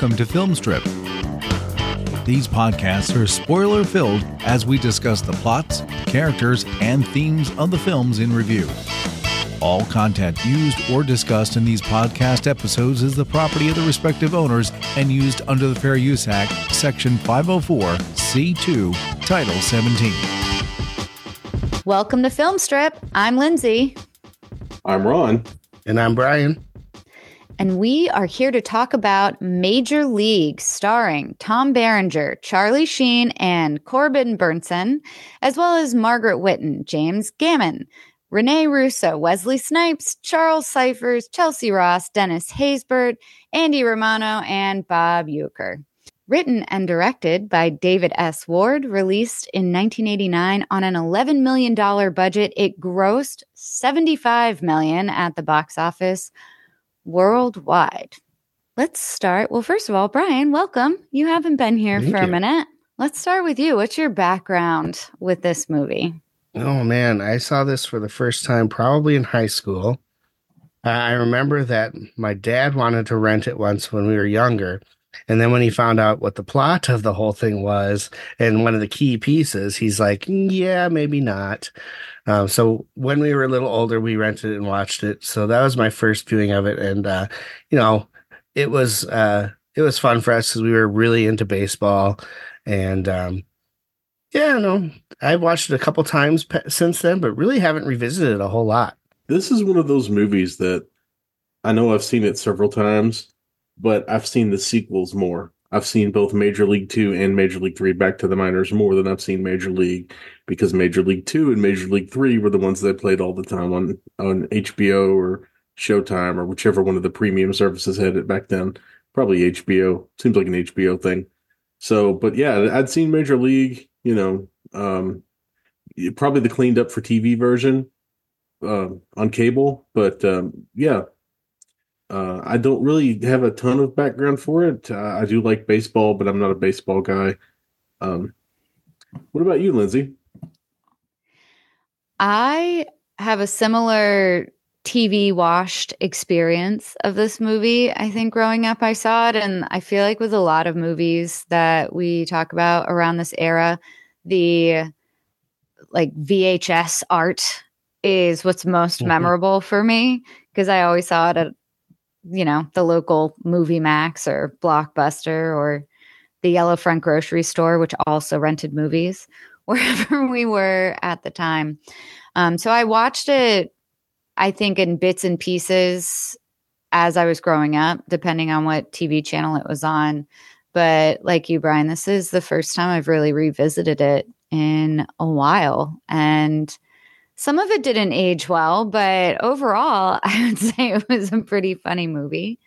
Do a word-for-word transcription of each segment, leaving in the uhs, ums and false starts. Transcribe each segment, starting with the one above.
welcome to Film Strip. These podcasts are spoiler-filled as we discuss the plots, characters, and themes of the films in review. All content used or discussed in these podcast episodes is the property of the respective owners and used under the Fair Use Act, Section five oh four, C two, Title seventeen. Welcome to Film Strip. I'm Lindsay. I'm Ron. And I'm Brian. And we are here to talk about Major League, starring Tom Berenger, Charlie Sheen, and Corbin Burnson, as well as Margaret Whitten, James Gammon, Rene Russo, Wesley Snipes, Charles Cyphers, Chelsea Ross, Dennis Haysbert, Andy Romano, and Bob Uecker. Written and directed by David S. Ward, released in nineteen eighty-nine on an eleven million dollars budget, it grossed seventy-five million dollars at the box office worldwide. Let's start. Well, first of all, Brian, welcome. You haven't been here Thank for you. a minute. Let's start with you. What's your background with this movie? Oh, man. I saw this for the first time probably in high school. Uh, I remember that my dad wanted to rent it once when we were younger. And then when he found out what the plot of the whole thing was and one of the key pieces, he's like, yeah, maybe not. Um, so when we were a little older, we rented it and watched it. So that was my first viewing of it. And, uh, you know, it was uh, it was fun for us because we were really into baseball. And, um, yeah, no, I've watched it a couple times pe- since then, but really haven't revisited it a whole lot. This is one of those movies that I know I've seen it several times, but I've seen the sequels more. I've seen both Major League two and Major League three, Back to the Minors, more than I've seen Major League, because Major League two and Major League three were the ones that I played all the time on, on H B O or Showtime or whichever one of the premium services had it back then. Probably H B O. Seems like an H B O thing. So, but yeah, I'd seen Major League, you know, um, probably the cleaned up for T V version uh, on cable. But um, yeah. Uh, I don't really have a ton of background for it. Uh, I do like baseball, but I'm not a baseball guy. Um, what about you, Lindsay? I have a similar T V washed experience of this movie. I think growing up, I saw it, and I feel like with a lot of movies that we talk about around this era, the like V H S art is what's most mm-hmm. memorable for me, because I always saw it at, you know, the local Movie Max or Blockbuster or the Yellow Front grocery store, which also rented movies wherever we were at the time. Um, so I watched it, I think, in bits and pieces as I was growing up, depending on what T V channel it was on. But like you, Brian, this is the first time I've really revisited it in a while. And some of it didn't age well, but overall, I would say it was a pretty funny movie.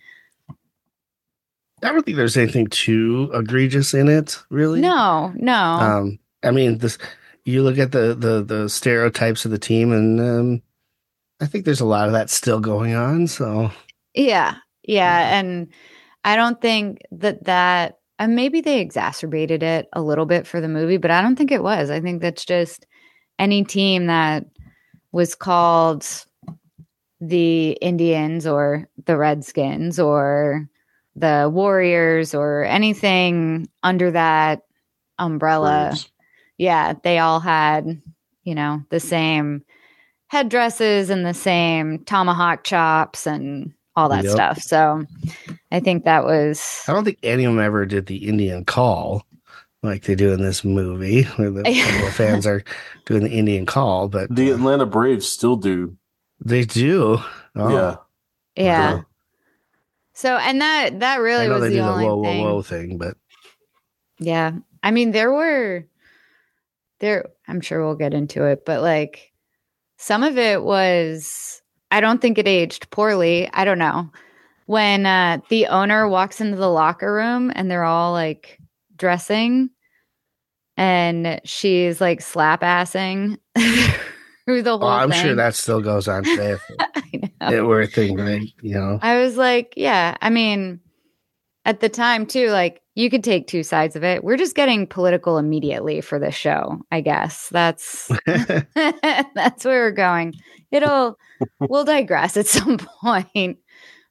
I don't think there's anything too egregious in it, really. No, no. Um, I mean, this. You look at the, the, the stereotypes of the team, and um, I think there's a lot of that still going on. So yeah, yeah, and I don't think that that. And maybe they exacerbated it a little bit for the movie, but I don't think it was. I think that's just any team that was called the Indians or the Redskins or the Warriors or anything under that umbrella. Braves. Yeah, they all had, you know, the same headdresses and the same tomahawk chops and all that Yep. stuff. So I think that was... I don't think any of them ever did the Indian call like they do in this movie, where the, the fans are doing the Indian call, but The uh, Atlanta Braves still do. they do. Oh, Yeah. Yeah. Wow. So, and that, that I really know was they the do the only whoa, whoa, thing. whoa thing, but Yeah. I mean, there were, there, I'm sure we'll get into it, but like some of it was, I don't think it aged poorly. I don't know. When uh, the owner walks into the locker room and they're all like dressing and she's like slap assing through the whole oh, I'm thing. sure that still goes on today. If I know. it were a thing, right? You know, I was like, yeah, I mean, at the time too, like you could take two sides of it. We're just getting political immediately for this show, I guess. That's that's where we're going. It'll we'll digress at some point.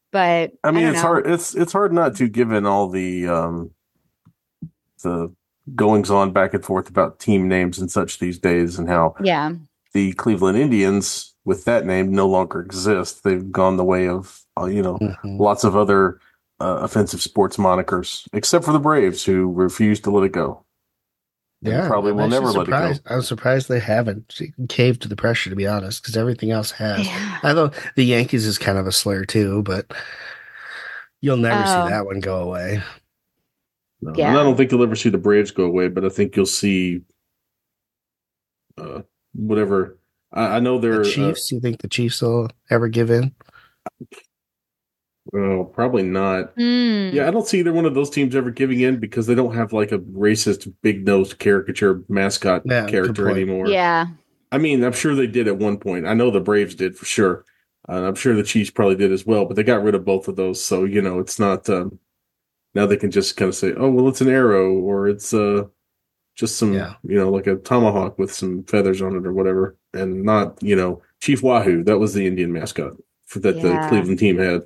But I mean, I don't it's know. hard. It's it's hard not to, given all the um, the goings on back and forth about team names and such these days, and how Yeah. the Cleveland Indians with that name no longer exist. They've gone the way of uh, you know Mhm. lots of other uh, offensive sports monikers, except for the Braves, who refuse to let it go. And Yeah, probably I'm will actually never let it go. surprised. I'm surprised they haven't caved to the pressure, to be honest, because everything else has. Yeah. I know the Yankees is kind of a slur too, but you'll never see Oh, that one go away. No, and I yeah. don't think you'll ever see the Braves go away, but I think you'll see uh, whatever. I, I know The they're uh, Chiefs, you think the Chiefs will ever give in? well, probably not. Mm, Yeah, I don't see either one of those teams ever giving in because they don't have like a racist, big nosed caricature mascot Yeah, good character point. anymore. yeah. I mean, I'm sure they did at one point. I know the Braves did for sure. Uh, I'm sure the Chiefs probably did as well, but they got rid of both of those. So, you know, it's not, um, now they can just kind of say, oh, well, it's an arrow or it's uh, just some, Yeah. you know, like a tomahawk with some feathers on it or whatever. And not, you know, Chief Wahoo. That was the Indian mascot for, that the Yeah. Cleveland team had.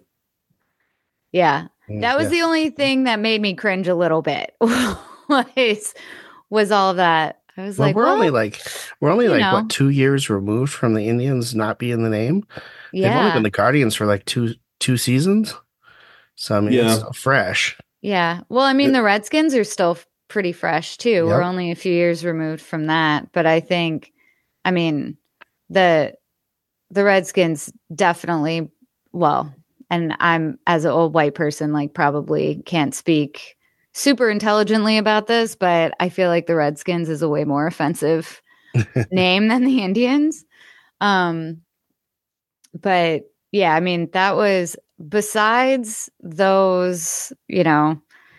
Yeah. Mm, That was yeah. the only thing that made me cringe a little bit. was was all of that. I was Well, like, we're what? only like we're only You like know. what two years removed from the Indians not being the name. They've only Yeah. been the Guardians for like two two seasons, so I mean it's Yeah. still fresh. Yeah. Well, I mean, It- the Redskins are still f- pretty fresh too. We're Yep. only a few years removed from that, but I think, I mean, the the Redskins definitely, well, and I'm as an old white person, like probably can't speak super intelligently about this, but I feel like the Redskins is a way more offensive name than the Indians. Um, but yeah, I mean, that was besides those, you know,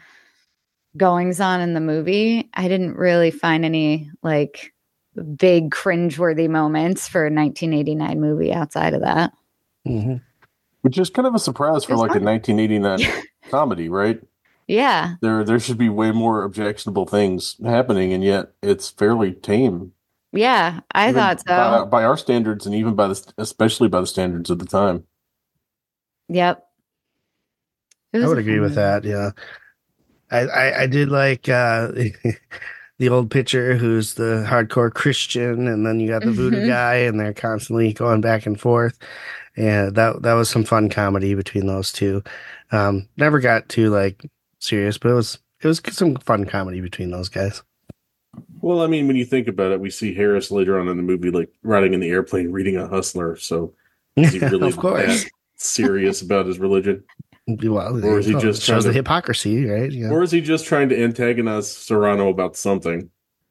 goings on in the movie, I didn't really find any like big cringeworthy moments for a nineteen eighty-nine movie outside of that. Mhm. Which is kind of a surprise It for was like a fun. nineteen eighty-nine comedy, right? Yeah. There, there should be way more objectionable things happening, and yet it's fairly tame. Yeah, I Even thought so. by, by our standards, and even by the, especially by the standards of the time. Yep. It I was would a agree fun with movie. that. Yeah, I I, I did like uh, the old pitcher who's the hardcore Christian, and then you got the voodoo Mhm. guy, and they're constantly going back and forth. And that that was some fun comedy between those two. Um, never got too like serious, but it was it was some fun comedy between those guys. Well, I mean, when you think about it, we see Harris later on in the movie, like riding in the airplane, reading a Hustler. So, is he really Of course. that serious about his religion, Well, or is he well, just it shows trying the to, hypocrisy, right? Yeah. or is he just trying to antagonize Serrano about something?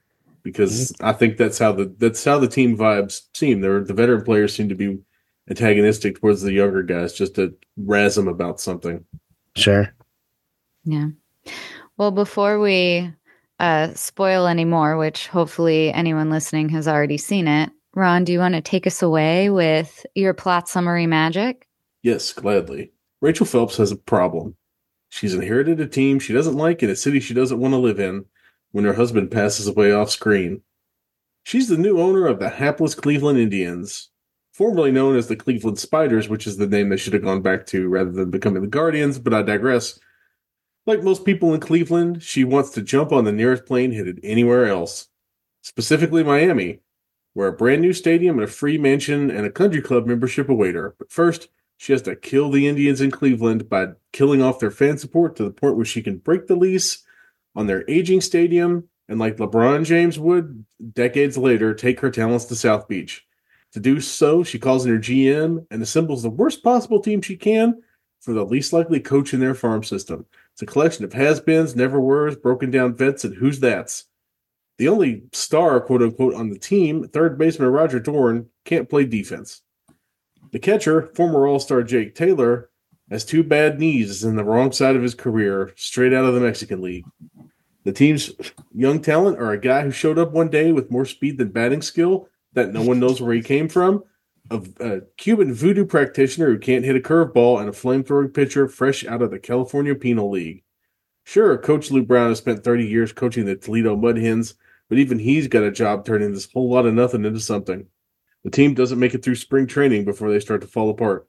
Because I think that's how the that's how the team vibes seem. They're, the veteran players seem to be antagonistic towards the younger guys, just to razz them about something. Sure. Yeah. Well, before we uh, spoil any more, which hopefully anyone listening has already seen it, Ron, do you want to take us away with your plot summary magic? Yes, gladly. Rachel Phelps has a problem. She's inherited a team she doesn't like in a city she doesn't want to live in when her husband passes away off screen. She's the new owner of the hapless Cleveland Indians, formerly known as the Cleveland Spiders, which is the name they should have gone back to rather than becoming the Guardians, but I digress. Like most people in Cleveland, she wants to jump on the nearest plane headed anywhere else, specifically Miami, where a brand new stadium and a free mansion and a country club membership await her. But first, she has to kill the Indians in Cleveland by killing off their fan support to the point where she can break the lease on their aging stadium and, like LeBron James would decades later, take her talents to South Beach. To do so, she calls in her G M and assembles the worst possible team she can for the least likely coach in their farm system. It's a collection of has-beens, never-weres, broken-down vets, and who's that's. The only star, quote-unquote, on the team, third baseman Roger Dorn, can't play defense. The catcher, former All-Star Jake Taylor, has two bad knees, is in the wrong side of his career, straight out of the Mexican League. The team's young talent are a guy who showed up one day with more speed than batting skill that no one knows where he came from, a, a Cuban voodoo practitioner who can't hit a curveball, and a flamethrowing pitcher fresh out of the California Penal League. Sure, Coach Lou Brown has spent thirty years coaching the Toledo Mud Hens, but even he's got a job turning this whole lot of nothing into something. The team doesn't make it through spring training before they start to fall apart.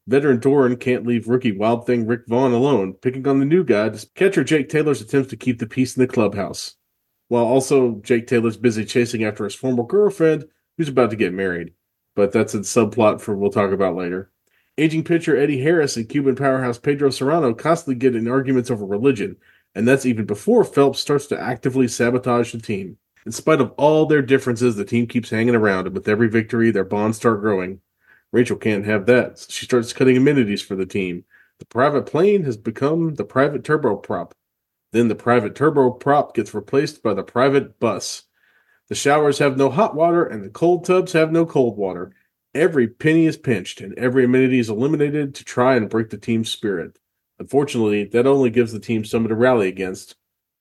Veteran Doran can't leave rookie Wild Thing Rick Vaughn alone, picking on the new guy, catcher Jake Taylor's attempts to keep the peace in the clubhouse, while also Jake Taylor's busy chasing after his former girlfriend, who's about to get married. But that's a subplot for we'll talk about later. Aging pitcher Eddie Harris and Cuban powerhouse Pedro Serrano constantly get in arguments over religion, and that's even before Phelps starts to actively sabotage the team. In spite of all their differences, the team keeps hanging around, and with every victory, their bonds start growing. Rachel can't have that, so she starts cutting amenities for the team. The private plane has become the private turboprop. Then the private turboprop gets replaced by the private bus. The showers have no hot water, and the cold tubs have no cold water. Every penny is pinched, and every amenity is eliminated to try and break the team's spirit. Unfortunately, that only gives the team something to rally against.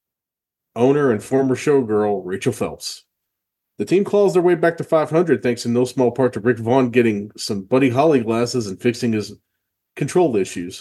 Owner and former showgirl Rachel Phelps. The team claws their way back to five hundred thanks in no small part to Rick Vaughn getting some Buddy Holly glasses and fixing his control issues.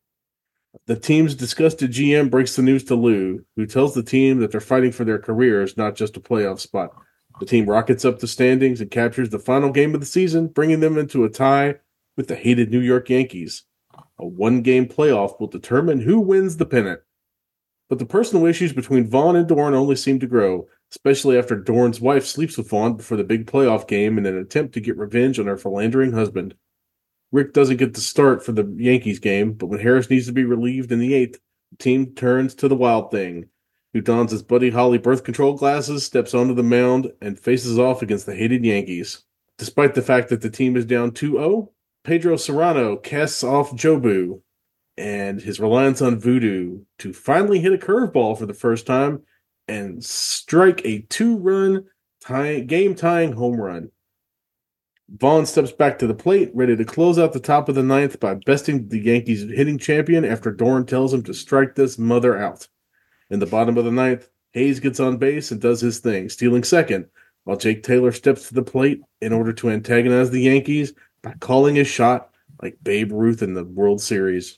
The team's disgusted G M breaks the news to Lou, who tells the team that they're fighting for their careers, not just a playoff spot. The team rockets up the standings and captures the final game of the season, bringing them into a tie with the hated New York Yankees. A one-game playoff will determine who wins the pennant. But the personal issues between Vaughn and Doran only seem to grow, especially after Doran's wife sleeps with Vaughn before the big playoff game in an attempt to get revenge on her philandering husband. Rick doesn't get the start for the Yankees game, but when Harris needs to be relieved in the eighth, the team turns to the Wild Thing, who dons his Buddy Holly birth control glasses, steps onto the mound, and faces off against the hated Yankees. Despite the fact that the team is down two oh, Pedro Serrano casts off Jobu and his reliance on voodoo to finally hit a curveball for the first time and strike a two-run tie- game-tying home run. Vaughn steps back to the plate, ready to close out the top of the ninth by besting the Yankees hitting champion after Doran tells him to strike this mother out. In the bottom of the ninth, Hayes gets on base and does his thing, stealing second, while Jake Taylor steps to the plate in order to antagonize the Yankees by calling his shot like Babe Ruth in the World Series.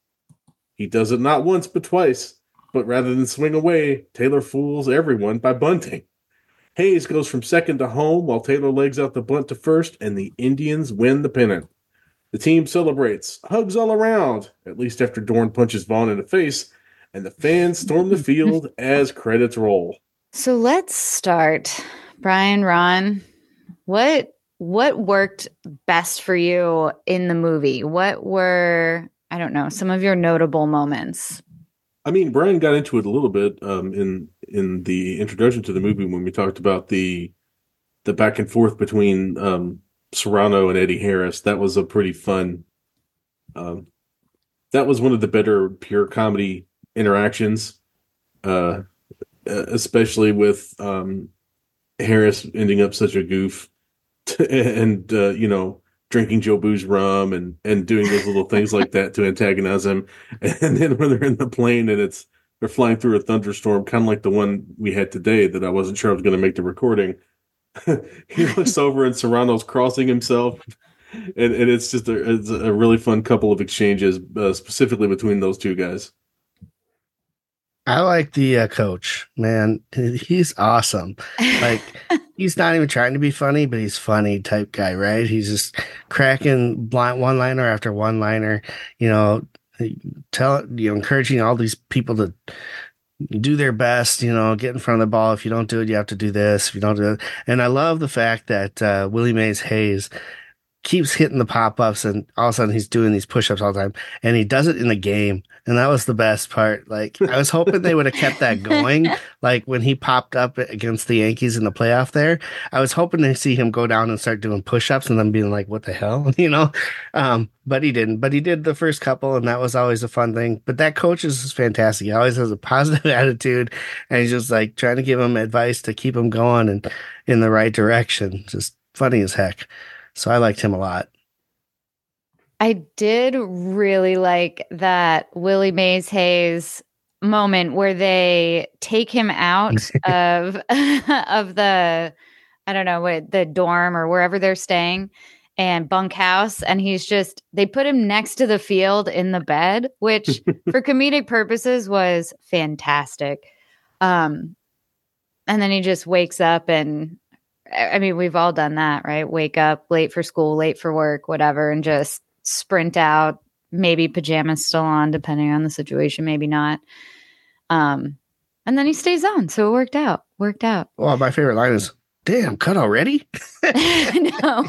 He does it not once but twice, but rather than swing away, Taylor fools everyone by bunting. Hayes goes from second to home while Taylor legs out the bunt to first, and the Indians win the pennant. The team celebrates, hugs all around, at least after Doran punches Vaughn in the face, and the fans storm the field as credits roll. So let's start. Brian, Ron, what what worked best for you in the movie? What were, I don't know, some of your notable moments? I mean, Brian got into it a little bit um, in in the introduction to the movie when we talked about the the back and forth between um, Serrano and Eddie Harris. That was a pretty fun. Um, that was one of the better pure comedy interactions, uh, especially with um, Harris ending up such a goof and uh, you know, drinking Jobu's rum and, and doing those little things like that to antagonize him. And then when they're in the plane and it's they're flying through a thunderstorm, kind of like the one we had today that I wasn't sure I was going to make the recording. He looks over and Serrano's crossing himself. And, and it's just a, it's a really fun couple of exchanges, uh, specifically between those two guys. I like the uh, coach, man. He's awesome. Like, he's not even trying to be funny, but he's funny type guy, right? He's just cracking blind one-liner after one-liner, you know, tell you know, encouraging all these people to do their best, you know, get in front of the ball. If you don't do it, you have to do this. If you don't do it. And I love the fact that uh, Willie Mays Hayes keeps hitting the pop-ups and all of a sudden he's doing these push-ups all the time and he does it in the game. And that was the best part. Like, I was hoping they would have kept that going. Like when he popped up against the Yankees in the playoff there, I was hoping to see him go down and start doing push-ups and then being like, what the hell, you know? Um, but he didn't, but he did the first couple and that was always a fun thing. But that coach is fantastic. He always has a positive attitude and he's just like trying to give him advice to keep him going and in the right direction. Just funny as heck. So I liked him a lot. I did really like that Willie Mays Hayes moment where they take him out of of the, I don't know, what, the dorm or wherever they're staying and bunkhouse. And he's just, they put him next to the field in the bed, which for comedic purposes was fantastic. Um, and then he just wakes up and, I mean, we've all done that, right? Wake up late for school, late for work, whatever, and just sprint out, maybe pajamas still on, depending on the situation, maybe not. Um, and then he stays on. So it worked out, worked out. Well, my favorite line is, damn, cut already? No.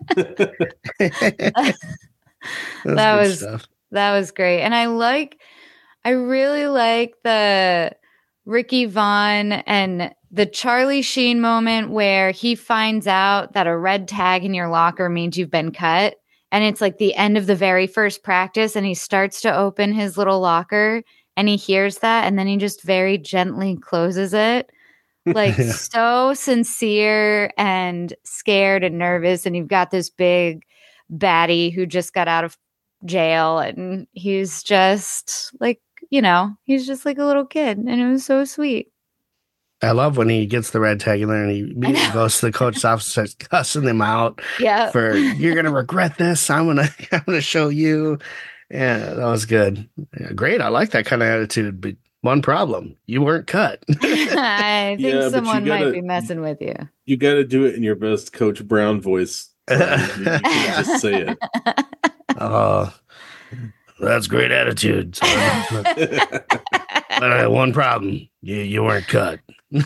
that that was, stuff. that was great. And I like, I really like the Ricky Vaughn and the Charlie Sheen moment where he finds out that a red tag in your locker means you've been cut. And it's like the end of the very first practice, and he starts to open his little locker and he hears that, and then he just very gently closes it. Like Yeah. so sincere and scared and nervous. And you've got this big baddie who just got out of jail, and he's just like, you know, he's just like a little kid, and it was so sweet. I love when he gets the red tag in there and he immediately goes to the coach's office and starts cussing them out Yeah. for, you're going to regret this. I'm going to, I'm going to show you. Yeah, that was good. Yeah, great. I like that kind of attitude, but one problem, you weren't cut. I think Yeah, but you someone gotta- might be messing with you. You got to do it in your best Coach Brown voice. You, you can't just say it. Oh, that's great attitude. So, but I had one problem. You, you weren't cut.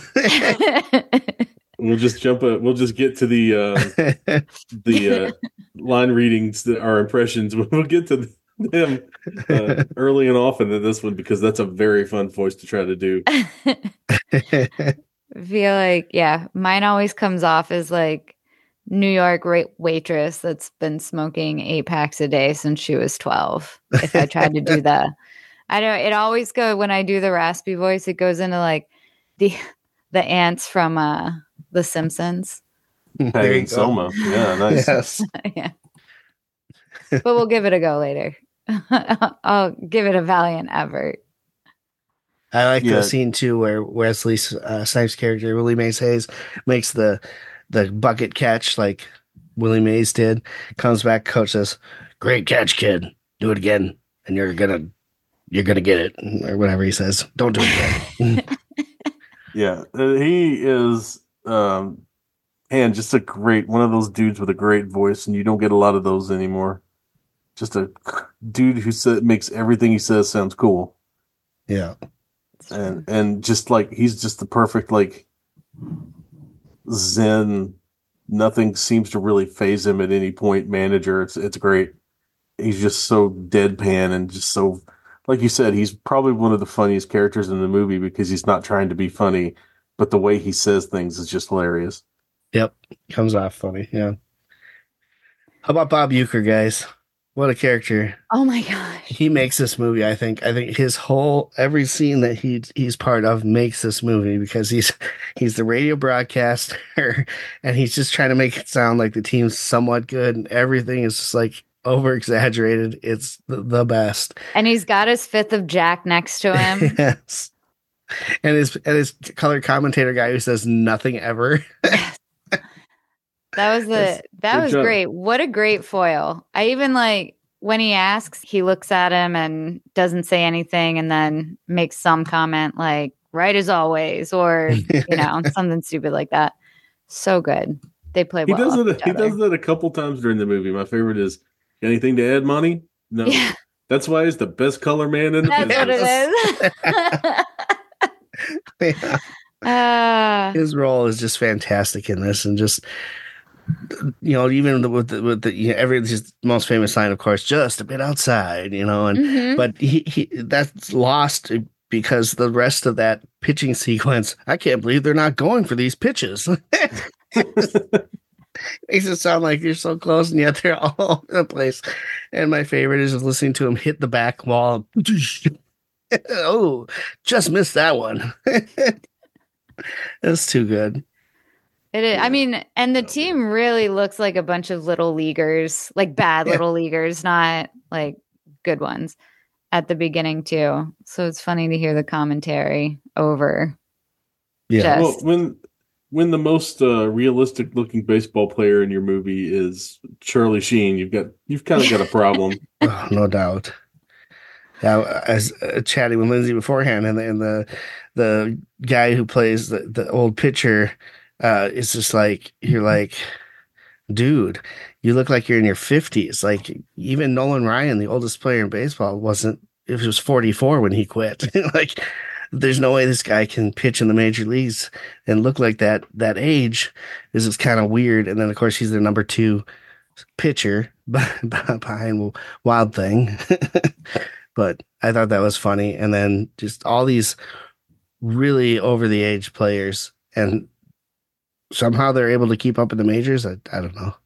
We'll just jump. A, we'll just get to the uh, the uh, line readings that are impressions. We'll get to them uh, early and often in this one because that's a very fun voice to try to do. I feel like, yeah, mine always comes off as like New York ra- waitress that's been smoking eight packs a day since she was twelve. If I tried to do that, I don't, it always go when I do the raspy voice, it goes into like the, the ants from uh, The Simpsons. There Hey, you and go. Soma. Yeah, nice. Yes. Yeah. But we'll give it a go later. I'll give it a valiant effort. I like Yeah. the scene too where Wesley uh, Snipes' character Willie Mays Hayes makes the the bucket catch like Willie Mays did. Comes back, coach says, "Great catch, kid. Do it again, and you're gonna you're gonna get it," or whatever he says. Don't do it again. Yeah, uh, he is, um, and just a great one of those dudes with a great voice, and you don't get a lot of those anymore. Just a dude who sa- makes everything he says sounds cool, Yeah, and and just like he's just the perfect like zen. Nothing seems to really phase him at any point. Manager, it's it's great. He's just so deadpan and just so, like you said, he's probably one of the funniest characters in the movie because he's not trying to be funny, but the way he says things is just hilarious. yep, comes off funny. Yeah. How about Bob Uecker, guys? What a character! Oh my gosh. He makes this movie. I think. I think his whole every scene that he he's part of makes this movie because he's he's the radio broadcaster and he's just trying to make it sound like the team's somewhat good and everything is just like over exaggerated. It's the, the best. And he's got his fifth of Jack next to him. Yes. And his and his color commentator guy who says nothing ever. That was the Yes. that Good was job. great. What a great foil. I even like when he asks, he looks at him and doesn't say anything and then makes some comment like right as always or you know, something stupid like that. So good. They play He well. does off it. each He other. does that a couple times during the movie. My favorite is anything to add, Monty? No, Yeah, that's why he's the best color man in the that's what business. it is. uh, His role is just fantastic in this, and just you know, even the, with the, with the you know, every his most famous line, of course, just a bit outside, you know, and mhm. but he, he that's lost because the rest of that pitching sequence, I can't believe they're not going for these pitches. Makes it sound like you're so close and yet they're all over the place. And my favorite is just listening to him hit the back wall. Oh, just missed that one. That's too good. It is. I mean, and the team really looks like a bunch of little leaguers, like bad Yeah. little leaguers, not like good ones at the beginning too. So it's funny to hear the commentary over. Yeah. Just- Well, when when the most uh, realistic looking baseball player in your movie is Charlie Sheen, you've got you've kind of got a problem. Oh, no doubt. Now, as uh, chatting with Lindsay beforehand, and the and the, the guy who plays the, the old pitcher uh, is just like you're like, dude, you look like you're in your fifties. Like even Nolan Ryan, the oldest player in baseball, wasn't, it was forty-four when he quit. Like there's no way this guy can pitch in the major leagues and look like that that age. This is kind of weird. And then of course he's their number two pitcher behind Wild Thing. But I thought that was funny. And then just all these really over the age players, and somehow they're able to keep up in the majors. I, I don't know.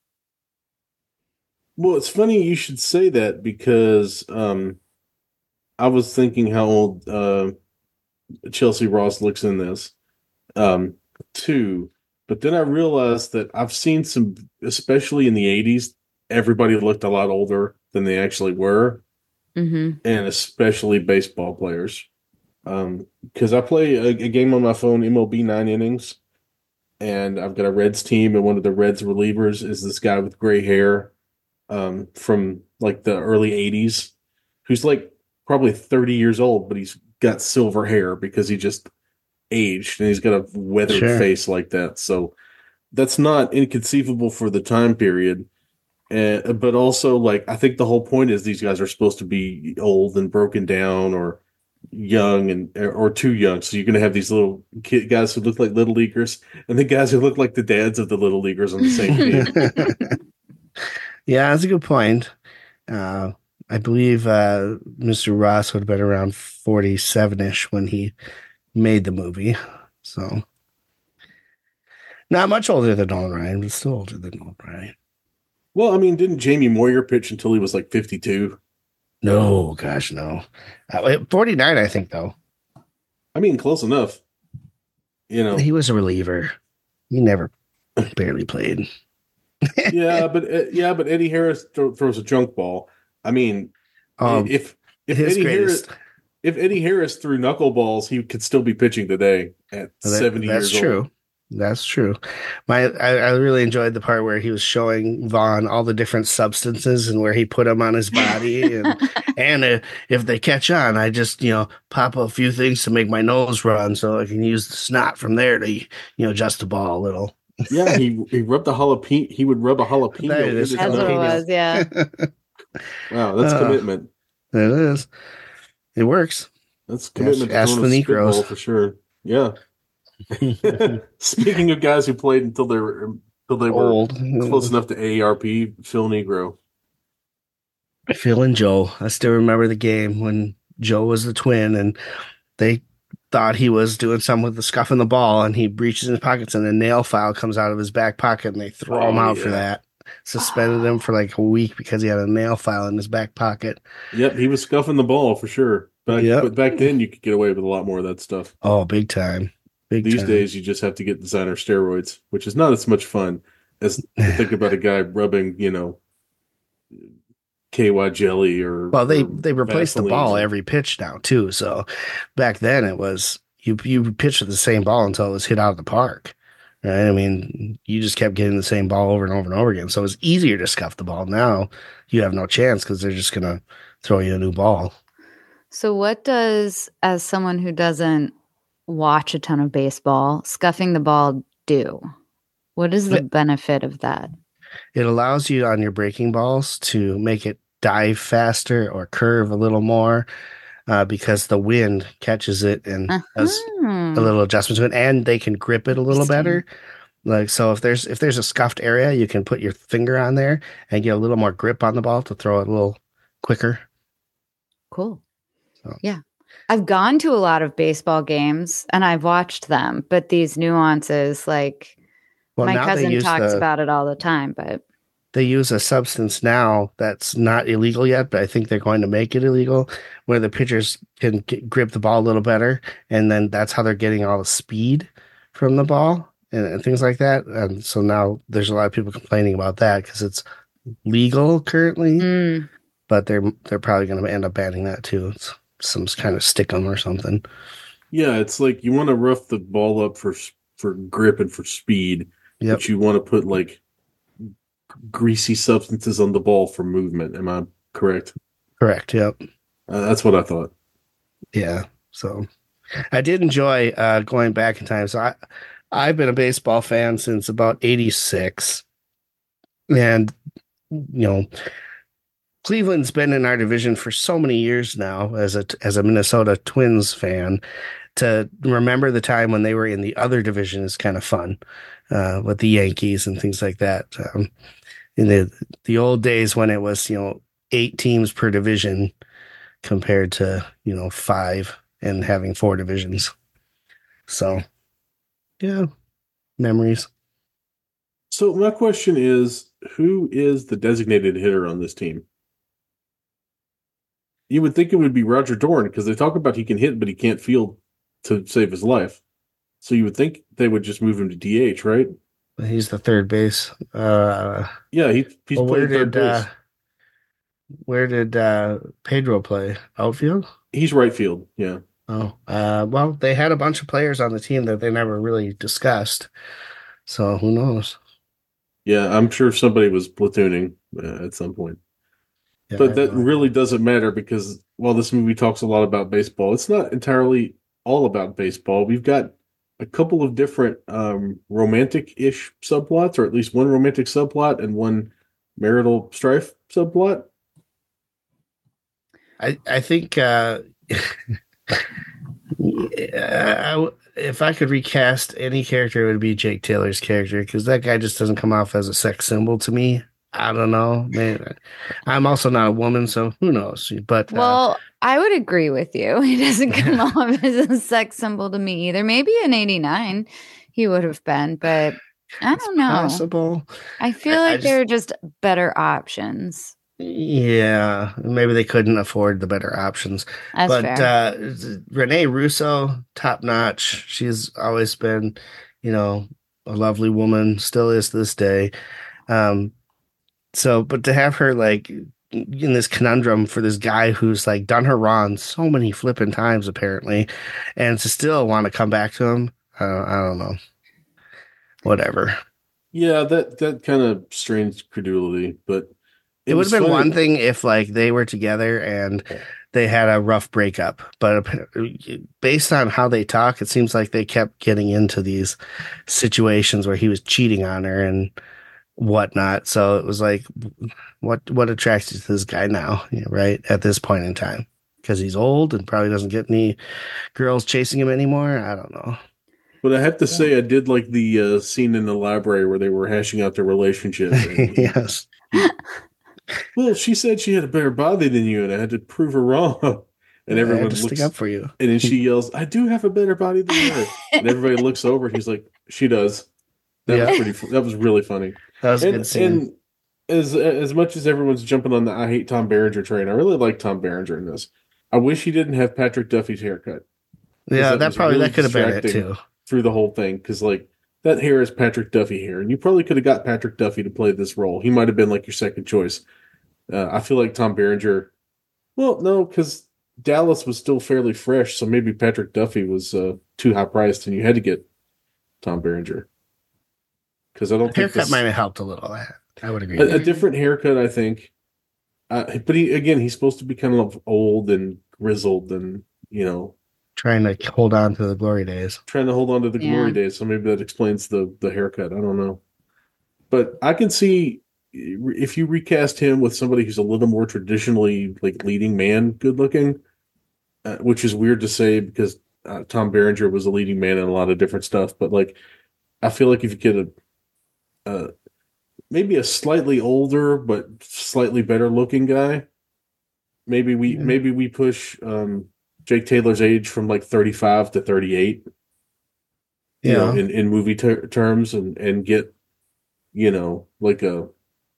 Well, it's funny you should say that because um, I was thinking how old uh, Chelsea Ross looks in this um, too. But then I realized that I've seen some, especially in the eighties, everybody looked a lot older than they actually were. Mm-hmm. And especially baseball players. Because um, I play a, a game on my phone, M L B Nine Innings, and I've got a Reds team, and one of the Reds relievers is this guy with gray hair um, from like the early eighties, who's like probably thirty years old, but he's got silver hair because he just aged, and he's got a weathered Sure. face like that. So that's not inconceivable for the time period. Uh, but also, like, I think the whole point is these guys are supposed to be old and broken down or young and or too young. So you're going to have these little kid guys who look like little leaguers and the guys who look like the dads of the little leaguers on the same team. Yeah, that's a good point. Uh, I believe uh, Mister Ross would have been around forty-seven-ish when he made the movie. So not much older than Nolan Ryan, but still older than Nolan Ryan. Well, I mean, didn't Jamie Moyer pitch until he was like fifty-two? No, gosh, no. Uh, forty-nine, I think, though. I mean, close enough. You know, He was a reliever. He never barely played. yeah, but uh, yeah, but Eddie Harris th- throws a junk ball. I mean, Um, if if his Eddie greatest. Harris if Eddie Harris threw knuckleballs, he could still be pitching today at That- seventy that's years true. old. That's true. My I, I really enjoyed the part where he was showing Vaughn all the different substances and where he put them on his body, and and uh, if they catch on, I just you know pop a few things to make my nose run so I can use the snot from there to you know adjust the ball a little. Yeah, he he rubbed a jalapeno. He would rub a jalapeno. There it is. into That's what it the- was, yeah. Wow, that's Uh, commitment. It is. It works. That's commitment. ask to the throwing a Negroes. spitball for sure. Yeah. Speaking of guys who played until they were until they were Old. close enough to A A R P, Phil Negro. Phil and Joe. I still remember the game when Joe was the twin and they thought he was doing something with the scuffing the ball, and he reaches in his pockets and a nail file comes out of his back pocket, and they throw Oh, him out yeah. for that. Suspended him for like a week because he had a nail file in his back pocket. Yep, he was scuffing the ball for sure. Back, Yep. But back then, you could get away with a lot more of that stuff. Oh, big time. Big These time. days, you just have to get designer steroids, which is not as much fun as to think about a guy rubbing, you know, K Y jelly or. Well, they or they replace the Vaseline. ball every pitch now too. So back then it was you you pitched with the same ball until it was hit out of the park. Right? I mean, you just kept getting the same ball over and over and over again. So it was easier to scuff the ball. Now you have no chance because they're just gonna throw you a new ball. So what does, as someone who doesn't watch a ton of baseball, scuffing the ball do? What is the It- benefit of that? It allows you on your breaking balls to make it dive faster or curve a little more uh, because the wind catches it and does Uh-huh. a little adjustment to it, and they can grip it a little Interesting. better. Like so, if there's if there's a scuffed area, you can put your finger on there and get a little more grip on the ball to throw it a little quicker. Cool. So. Yeah. I've gone to a lot of baseball games and I've watched them, but these nuances, like Well, my now they cousin use talks the, about it all the time, but they use a substance now that's not illegal yet, but I think they're going to make it illegal, where the pitchers can get, grip the ball a little better, and then that's how they're getting all the speed from the ball and, and things like that. And so now there's a lot of people complaining about that because it's legal currently, mm, but they're they're probably going to end up banning that too. It's some kind of stickum or something. Yeah, it's like you want to rough the ball up for for grip and for speed, Yep. but you want to put like greasy substances on the ball for movement. Am I correct? Correct. Yep. Uh, that's what I thought. Yeah. So I did enjoy uh, going back in time. So I I've been a baseball fan since about eighty-six. And, you know, Cleveland's been in our division for so many years now as a, as a Minnesota Twins fan. To remember the time when they were in the other division is kind of fun, uh, with the Yankees and things like that. Um, in the, the old days when it was, you know, eight teams per division compared to, you know, five and having four divisions. So, yeah, memories. So my question is, who is the designated hitter on this team? You would think it would be Roger Dorn because they talk about he can hit, but he can't field to save his life. So you would think they would just move him to D H, right? He's the third base. Uh, yeah, he, he's well, played third did, base. Uh, where did uh, Pedro play? Outfield? He's right field, yeah. Oh, uh, well, they had a bunch of players on the team that they never really discussed. So who knows? Yeah, I'm sure somebody was platooning uh, at some point. Yeah, but that really doesn't matter because while this movie talks a lot about baseball, it's not entirely all about baseball. We've got a couple of different um, romantic-ish subplots, or at least one romantic subplot and one marital strife subplot. I I think uh, I, if I could recast any character, it would be Jake Taylor's character because that guy just doesn't come off as a sex symbol to me. I don't know, man. I'm also not a woman, so who knows? But well, uh, I would agree with you. He doesn't come off as a sex symbol to me either. Maybe in eighty-nine he would have been, but I don't know. Possible. I feel I, like I just, there are just better options. Yeah, maybe they couldn't afford the better options. That's but fair. Uh, Renee Russo, top notch. She's always been, you know, a lovely woman. Still is to this day. Um, so, but to have her like in this conundrum for this guy who's like done her wrong so many flipping times apparently, and to still want to come back to him, uh, I don't know. Whatever. Yeah, that that kind of strains credulity, but. It, it would have been funny. One thing if like they were together and they had a rough breakup, but based on how they talk, it seems like they kept getting into these situations where he was cheating on her and whatnot. So it was like, what what attracts you to this guy now, right? At this point in time, because he's old and probably doesn't get any girls chasing him anymore. I don't know. But I have to say, I did like the uh, scene in the library where they were hashing out their relationship. And, yes. Well, she said she had a better body than you, and I had to prove her wrong. And everyone I had to looks stick up for you. And then she yells, "I do have a better body than her." And everybody looks over. And he's like, "She does." That yeah. was pretty. That was really funny. That was and, a good scene. And as as much as everyone's jumping on the "I hate Tom Berenger" train, I really like Tom Berenger in this. I wish he didn't have Patrick Duffy's haircut. Yeah, that, that probably really that could have been it too. Through the whole thing, because like that hair is Patrick Duffy hair, and you probably could have got Patrick Duffy to play this role. He might have been like your second choice. Uh, I feel like Tom Berenger. Well, no, because Dallas was still fairly fresh, so maybe Patrick Duffy was uh, too high priced, and you had to get Tom Berenger. Because I don't the think haircut this, might have helped a little. I would agree. A, a different haircut, I think. Uh, but he again, he's supposed to be kind of old and grizzled, and you know, trying to hold on to the glory days. Trying to hold on to the yeah. glory days. So maybe that explains the the haircut. I don't know, but I can see. If you recast him with somebody who's a little more traditionally like leading man, good looking, uh, which is weird to say because uh, Tom Berenger was a leading man in a lot of different stuff. But like, I feel like if you get a, uh, maybe a slightly older but slightly better looking guy, maybe we yeah. maybe we push um, Jake Taylor's age from like thirty-five to thirty-eight. You yeah. know, in in movie ter- terms, and and get, you know, like a.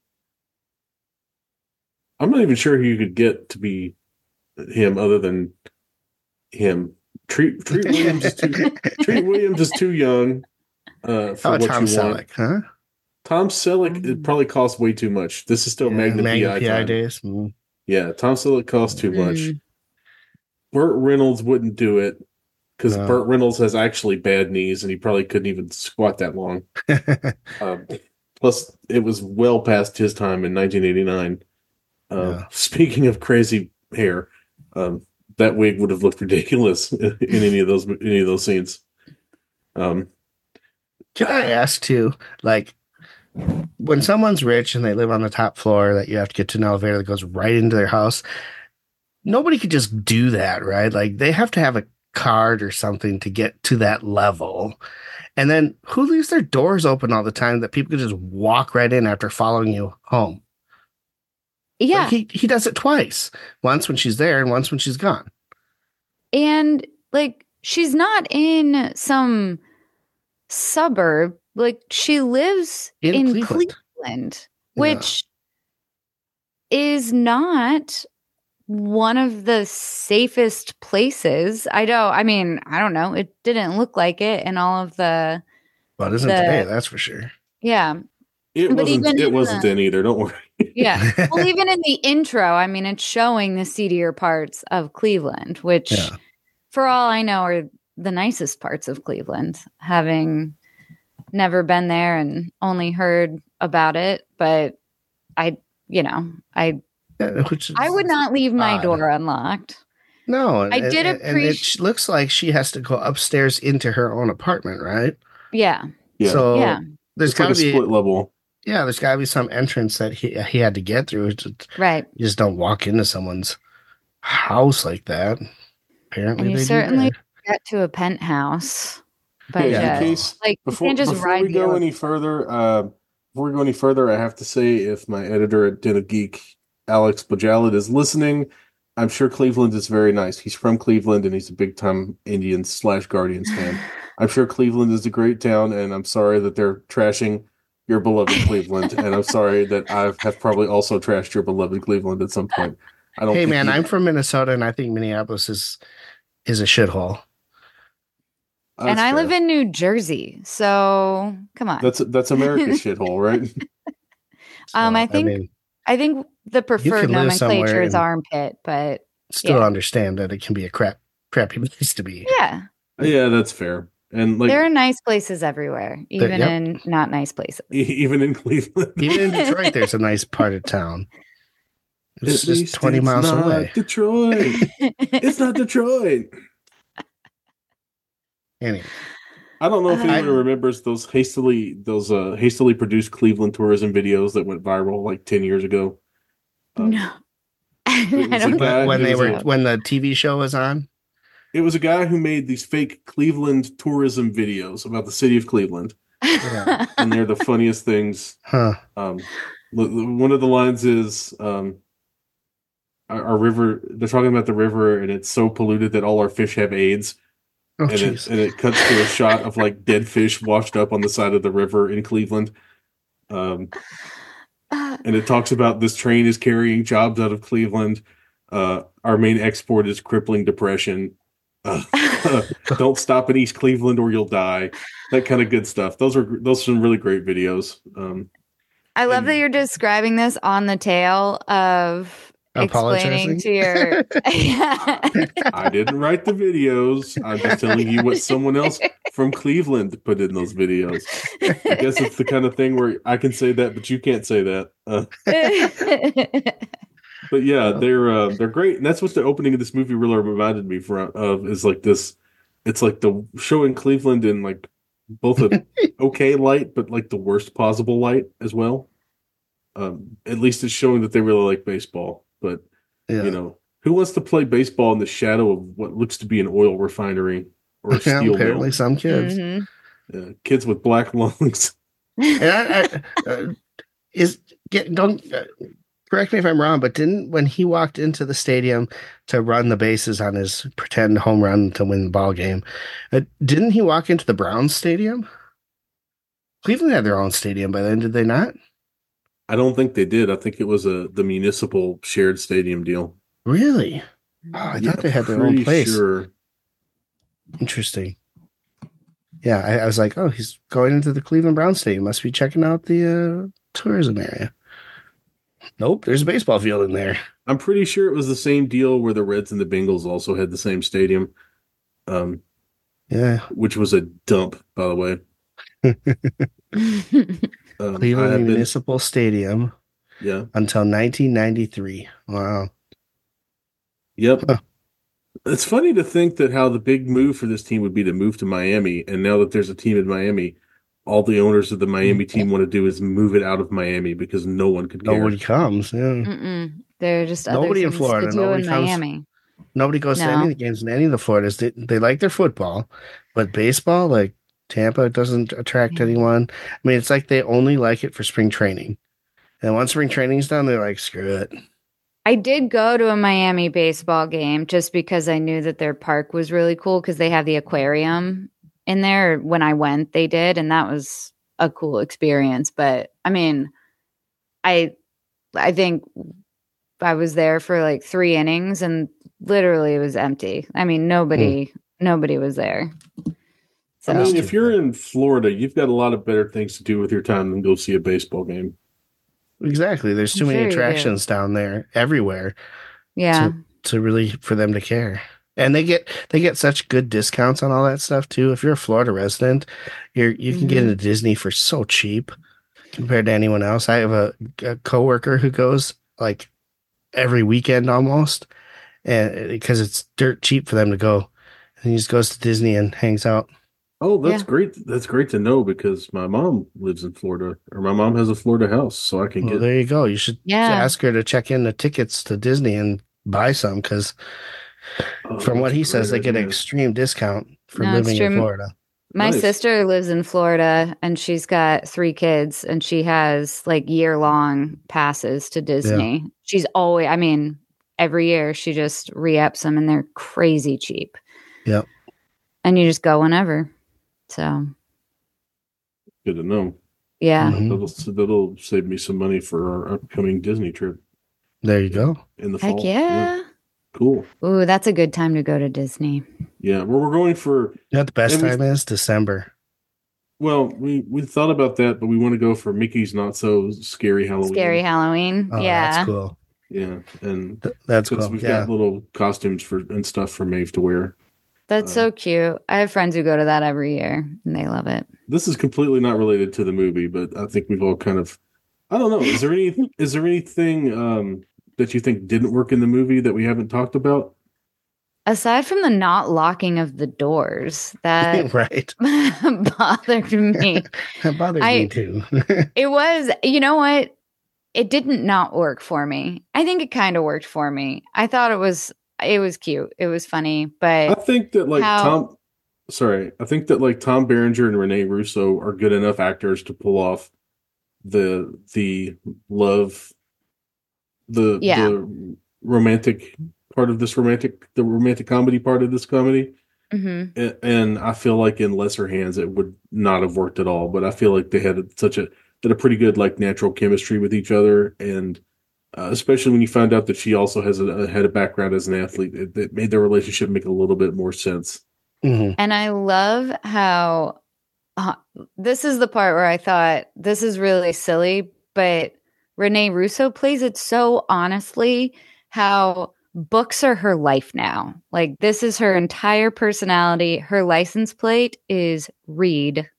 I'm not even sure who you could get to be him other than him. Treat Treat Williams is too Treat Williams is too young uh, for How what Tom you Selleck, want. huh? Tom Selleck it probably costs way too much. This is still yeah, Magnum P I, P I time. days. Mm. Yeah, Tom Selleck costs too much. Mm. Burt Reynolds wouldn't do it because No. Burt Reynolds has actually bad knees and he probably couldn't even squat that long. um, plus, it was well past his time in nineteen eighty-nine. Uh, yeah. Speaking of crazy hair, um, that wig would have looked ridiculous in any of those any of those scenes. Um, Can I ask too, like, when someone's rich and they live on the top floor, that you have to get to an elevator that goes right into their house, nobody could just do that, right? Like they have to have a card or something to get to that level. And then who leaves their doors open all the time that people could just walk right in after following you home? Yeah. Like he, he does it twice. Once when she's there and once when she's gone. And like she's not in some suburb. Like she lives In in, Cleveland. Cleveland, Yeah. which is not one of the safest places. I don't, I mean, I don't know. It didn't look like it in all of the, Well, it isn't the- today, that's for sure. yeah. It But wasn't. even It in wasn't the- then either. Don't worry. Yeah. Well, even in the intro, I mean, it's showing the seedier parts of Cleveland, which Yeah. for all I know are the nicest parts of Cleveland, having never been there and only heard about it. But I, you know, I, Yeah, which is I would not leave my odd. door unlocked. No, and, I did and, and it appreciate- looks like she has to go upstairs into her own apartment, right? Yeah. Yeah. So Yeah. there's it's like got a to be split level. yeah, there's got to be some entrance that he he had to get through. It's just- Right. You just don't walk into someone's house like that. Apparently, And you they certainly do get to a penthouse. But Hey, in yeah, case like before, you can't just before ride we the go ele- any further, uh, before we go any further, I have to say, if my editor at Den of Geek, Alex Bajalat, is listening, I'm sure Cleveland is very nice. He's from Cleveland and he's a big time Indians slash Guardians fan. I'm sure Cleveland is a great town, and I'm sorry that they're trashing your beloved Cleveland, and I'm sorry that I have probably also trashed your beloved Cleveland at some point. I it. don't. Hey, think man, you- I'm from Minnesota, and I think Minneapolis is is a shithole. That's and I fair. live in New Jersey. So come on. That's that's America's shithole, right? Um, I So, think- mean, I think the preferred can live nomenclature somewhere is in- armpit, but still yeah. understand that it can be a crap crappy place to be. yeah, Yeah, that's fair. And like there are nice places everywhere, even yep. in not nice places. e- even in Cleveland, Even in Detroit, there's a nice part of town. It's At just least twenty it's miles not away. Detroit. It's not Detroit. Anyway, I don't know if Uh, anyone I- remembers those hastily those uh, hastily produced Cleveland tourism videos that went viral like ten years ago. Um, no, was I a don't. guy- when, when it they was were a- when the T V show was on. It was a guy who made these fake Cleveland tourism videos about the city of Cleveland, Yeah. and they're the funniest things. Huh. Um, l- l- one of the lines is, um, our, our river, they're talking about the river, and it's so polluted that all our fish have AIDS. Oh, and, it, jeez. and it cuts to a shot of like dead fish washed up on the side of the river in Cleveland. Um, Uh, and it talks about this train is carrying jobs out of Cleveland. Uh, our main export is crippling depression. Uh, don't stop in East Cleveland or you'll die. That kind of good stuff. Those are those are some really great videos. Um, I love and- that you're describing this on the tail of explaining Apologizing? to your. I didn't write the videos. I'm just telling you what someone else from Cleveland put in those videos. I guess it's the kind of thing where I can say that, but you can't say that. Uh, but yeah, they're uh, they're great, and that's what the opening of this movie really reminded me from, of is like this. It's like the show in Cleveland in like both a okay light, but like the worst possible light as well. Um, at least it's showing that they really like baseball, but Yeah. you know, who wants to play baseball in the shadow of what looks to be an oil refinery or a Yeah, steel apparently mill? some kids. Mhm. Uh, kids with black lungs. And I, I, uh, is get don't uh, correct me if I'm wrong, but didn't when he walked into the stadium to run the bases on his pretend home run to win the ball game, uh, didn't he walk into the Browns stadium? Cleveland had their own stadium by then, did they not? I don't think they did. I think it was a the municipal shared stadium deal. Really? Oh, I Yeah, thought they had their pretty own place. Sure. Interesting. Yeah, I, I was like, oh, he's going into the Cleveland Browns stadium. Must be checking out the uh, tourism area. Nope, there's a baseball field in there. I'm pretty sure it was the same deal where the Reds and the Bengals also had the same stadium, um, Yeah, which was a dump, by the way. Um, I Cleveland have been, Municipal Stadium yeah, until nineteen ninety-three. Wow. yep. Huh. It's funny to think that how the big move for this team would be to move to Miami, and now that there's a team in Miami, all the owners of the Miami team want to do is move it out of Miami because no one could care. Nobody comes. Yeah. Mm-mm. There are just other Nobody in things Florida. to do Nobody in comes. Miami. Nobody goes to No. any of the games in any of the Floridas. They, they like their football, but baseball, like Tampa, doesn't attract Yeah. anyone. I mean, it's like they only like it for spring training. And once spring training's done, they're like, screw it. I did go to a Miami baseball game just because I knew that their park was really cool because they have the aquarium in there. When I went, they did, and that was a cool experience. But I mean, I I think I was there for like three innings and literally it was empty. I mean, nobody mm. nobody was there. So. I mean, if you're in Florida, you've got a lot of better things to do with your time than go see a baseball game. Exactly. There's too I'm many sure attractions down there everywhere. Yeah. To, to really for them to care. And they get they get such good discounts on all that stuff too. If you're a Florida resident, you're you can mm-hmm. get into Disney for so cheap compared to anyone else. I have a, a coworker who goes like every weekend almost, and because it's dirt cheap for them to go. And he just goes to Disney and hangs out. Oh, that's yeah. great. That's great to know because my mom lives in Florida, or my mom has a Florida house, so I can well, get. There you go. You should yeah. ask her to check in the tickets to Disney and buy some because oh, from what he says, they get an extreme discount for no, living in Florida. My nice. sister lives in Florida and she's got three kids and she has like year long passes to Disney. Yeah. She's always, I mean, every year she just re-ups them and they're crazy cheap. Yep. And you just go whenever. So good to know. Yeah. Mm-hmm. That'll, that'll save me some money for our upcoming Disney trip. There you go. In the Heck fall. yeah. yeah. Cool. Ooh, that's a good time to go to Disney. Yeah. Well, we're going for. You know what the best time is? December. Well, we, we thought about that, but we want to go for Mickey's Not So Scary Halloween. Scary Halloween. Oh, yeah. That's cool. Yeah. And Th- that's cool. We've yeah. got little costumes for and stuff for Maeve to wear. That's um, so cute. I have friends who go to that every year and they love it. This is completely not related to the movie, but I think we've all kind of, I don't know. Is there any, is there anything um, that you think didn't work in the movie that we haven't talked about? Aside from the not locking of the doors, that right. bothered me. That bothered I, me too. It was, you know what? It didn't not work for me. I think it kind of worked for me. I thought it was, it was cute. It was funny, but I think that like how, Tom, sorry, I think that like Tom Berenger and Rene Russo are good enough actors to pull off the the love, the yeah. the romantic part of this romantic the romantic comedy part of this comedy. Mm-hmm. And, and I feel like in lesser hands it would not have worked at all. But I feel like they had such a had a pretty good like natural chemistry with each other, and uh, especially when you found out that she also has a, had a background as an athlete, it, it made their relationship make a little bit more sense. Mm-hmm. And I love how uh, this is the part where I thought this is really silly, but Rene Russo plays it so honestly. How books are her life now. Like this is her entire personality. Her license plate is read.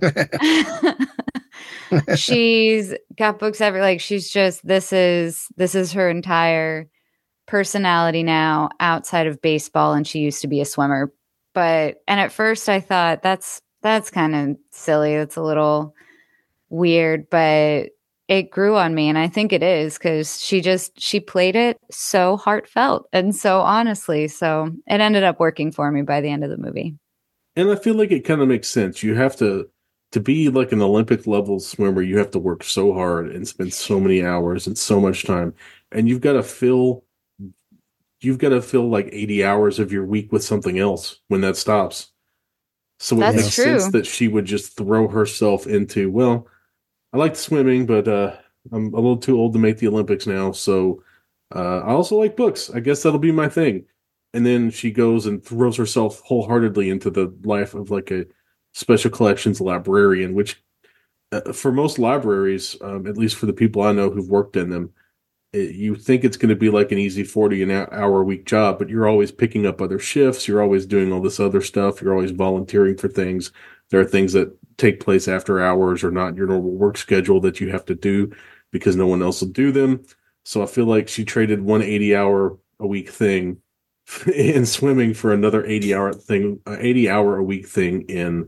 She's got books every like she's just this is this is her entire personality now outside of baseball, and she used to be a swimmer. But and at first I thought that's that's kind of silly. That's a little weird, but it grew on me, and I think it is because she just she played it so heartfelt and so honestly. So it ended up working for me by the end of the movie. And I feel like it kind of makes sense. You have to to be like an Olympic level swimmer, you have to work so hard and spend so many hours and so much time. And you've got to fill you've got to fill like eighty hours of your week with something else when that stops. So it That's makes true. sense that she would just throw herself into, well, I like swimming, but uh, I'm a little too old to make the Olympics now. So uh, I also like books. I guess that'll be my thing. And then she goes and throws herself wholeheartedly into the life of like a special collections librarian, which uh, for most libraries, um, at least for the people I know who've worked in them, it, you think it's going to be like an easy forty an hour a week job, but you're always picking up other shifts. You're always doing all this other stuff. You're always volunteering for things. There are things that take place after hours or not your normal work schedule that you have to do because no one else will do them. So I feel like she traded one eighty hour a week thing in swimming for another eighty hour thing, uh, eighty hour a week thing in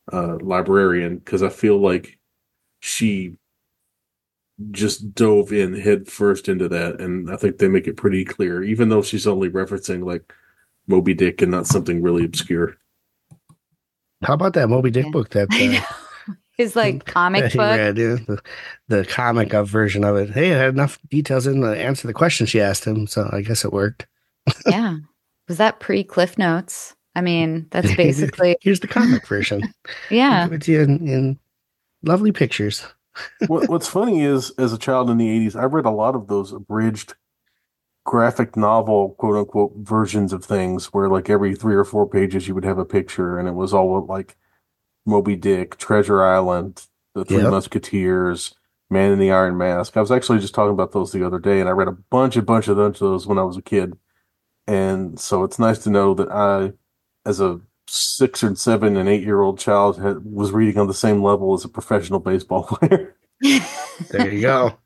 uh, librarian, because I feel like she just dove in head first into that, and I think they make it pretty clear, even though she's only referencing like Moby Dick and not something really obscure. How about that Moby Dick Yeah. book that I uh, know. His like comic that he book. read, yeah, the, the comic of version of it? Hey, it had enough details in to answer the question she asked him, so I guess it worked. Yeah. Was that pre Cliff Notes? I mean, that's basically. Here's the comic version. Yeah. I'll give it to you in, in lovely pictures. What, what's funny is, as a child in the eighties, I read a lot of those abridged graphic novel, quote unquote, versions of things where, like, every three or four pages you would have a picture, and it was all like Moby Dick, Treasure Island, The Three Yep. Musketeers, Man in the Iron Mask. I was actually just talking about those the other day, and I read a bunch, a bunch of those when I was a kid. And so it's nice to know that I, as a six or seven and eight year old child, had, was reading on the same level as a professional baseball player. There you go.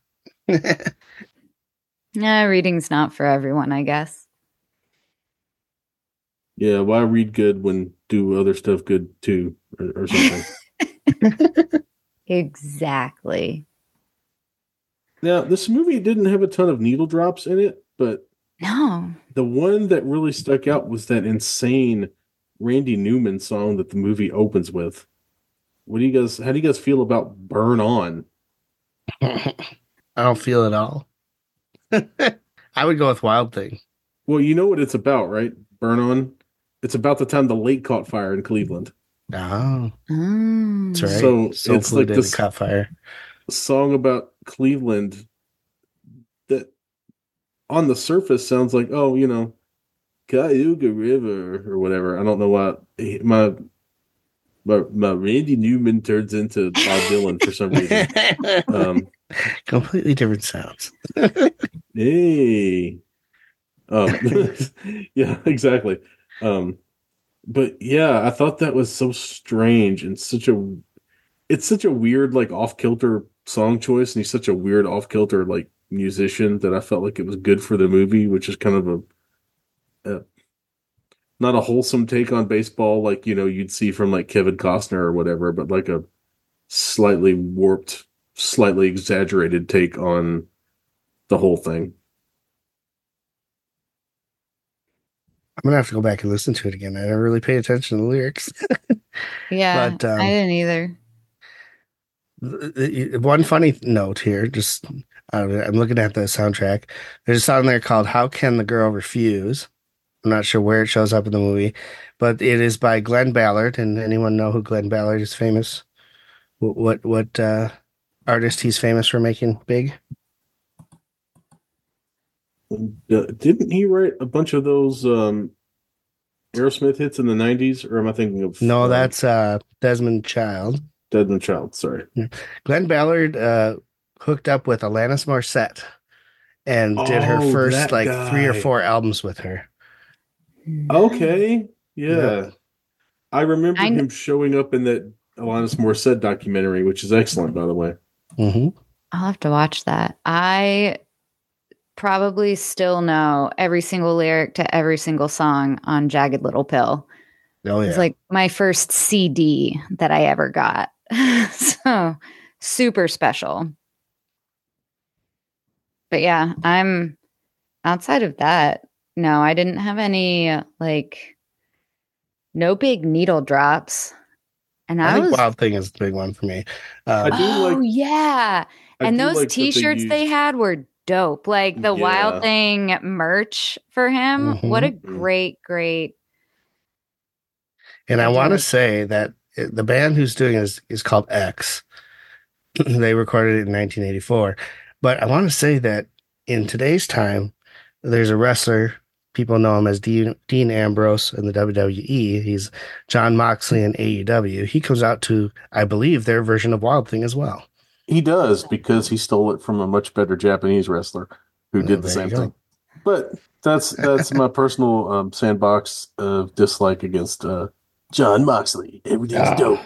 Yeah, reading's not for everyone, I guess. Yeah, why read good when do other stuff good too, or, or something? Exactly. Now, this movie didn't have a ton of needle drops in it, but No. the one that really stuck out was that insane Randy Newman song that the movie opens with. What do you guys? How do you guys feel about "Burn On"? I don't feel it all. I would go with Wild Thing. Well, you know what it's about, right? "Burn On." It's about the time the lake caught fire in Cleveland. Oh, Mm. that's right. So So it's like polluted this it caught fire. song about Cleveland that, on the surface, sounds like, oh, you know, Cayuga River or whatever. I don't know why my my, my Randy Newman turns into Bob Dylan for some reason. Um, Completely different sounds. hey, um, yeah, exactly. Um, but yeah, I thought that was so strange and such a. It's such a weird, like, off kilter song choice, and he's such a weird off kilter like musician that I felt like it was good for the movie, which is kind of a, a not a wholesome take on baseball, like, you know, you'd see from like Kevin Costner or whatever, but like a slightly warped, slightly exaggerated take on the whole thing. I'm gonna have to go back and listen to it again. I never really paid attention to the lyrics. Yeah, But, um, I didn't either. One funny note here, just uh, I'm looking at the soundtrack. There's a song there called "How Can the Girl Refuse." I'm not sure where it shows up in the movie, but it is by Glenn Ballard. And anyone know who Glenn Ballard is famous? What what, what uh, artist he's famous for making big? Uh, didn't he write a bunch of those um, Aerosmith hits in the nineties, or am I thinking of? No, uh, that's uh, Desmond Child. Desmond Child. Sorry. Glenn Ballard uh, hooked up with Alanis Morissette and did her Oh, first that like three or guy. four albums with her. Okay, yeah, Yeah. I remember I kn- him showing up in that Alanis Morissette documentary, which is excellent, by the way. hmm I'll have to watch that. I probably still know every single lyric to every single song on Jagged Little Pill. Oh yeah, It's like my first C D that I ever got. So super special. But yeah, I'm outside of that. No, I didn't have any like no big needle drops. And I I, think was Wild Thing is the big one for me. Uh, I do Oh like- yeah. I And do those like that they t-shirts they, used- had were dope. Like the Yeah. Wild Thing merch for him. Mhm. What a Mhm. great, great. And I I do want to like- say that it- the band who's doing it is, is called X. They recorded it in nineteen eighty-four. But I want to say that in today's time, there's a wrestler. People know him as Dean, Dean Ambrose in the W W E. He's John Moxley in A E W. He comes out to, I believe, their version of Wild Thing as well. He does, because he stole it from a much better Japanese wrestler who Oh, did the there same you go. thing. But that's that's my personal um, sandbox of dislike against uh, John Moxley. Everything's Ah. dope.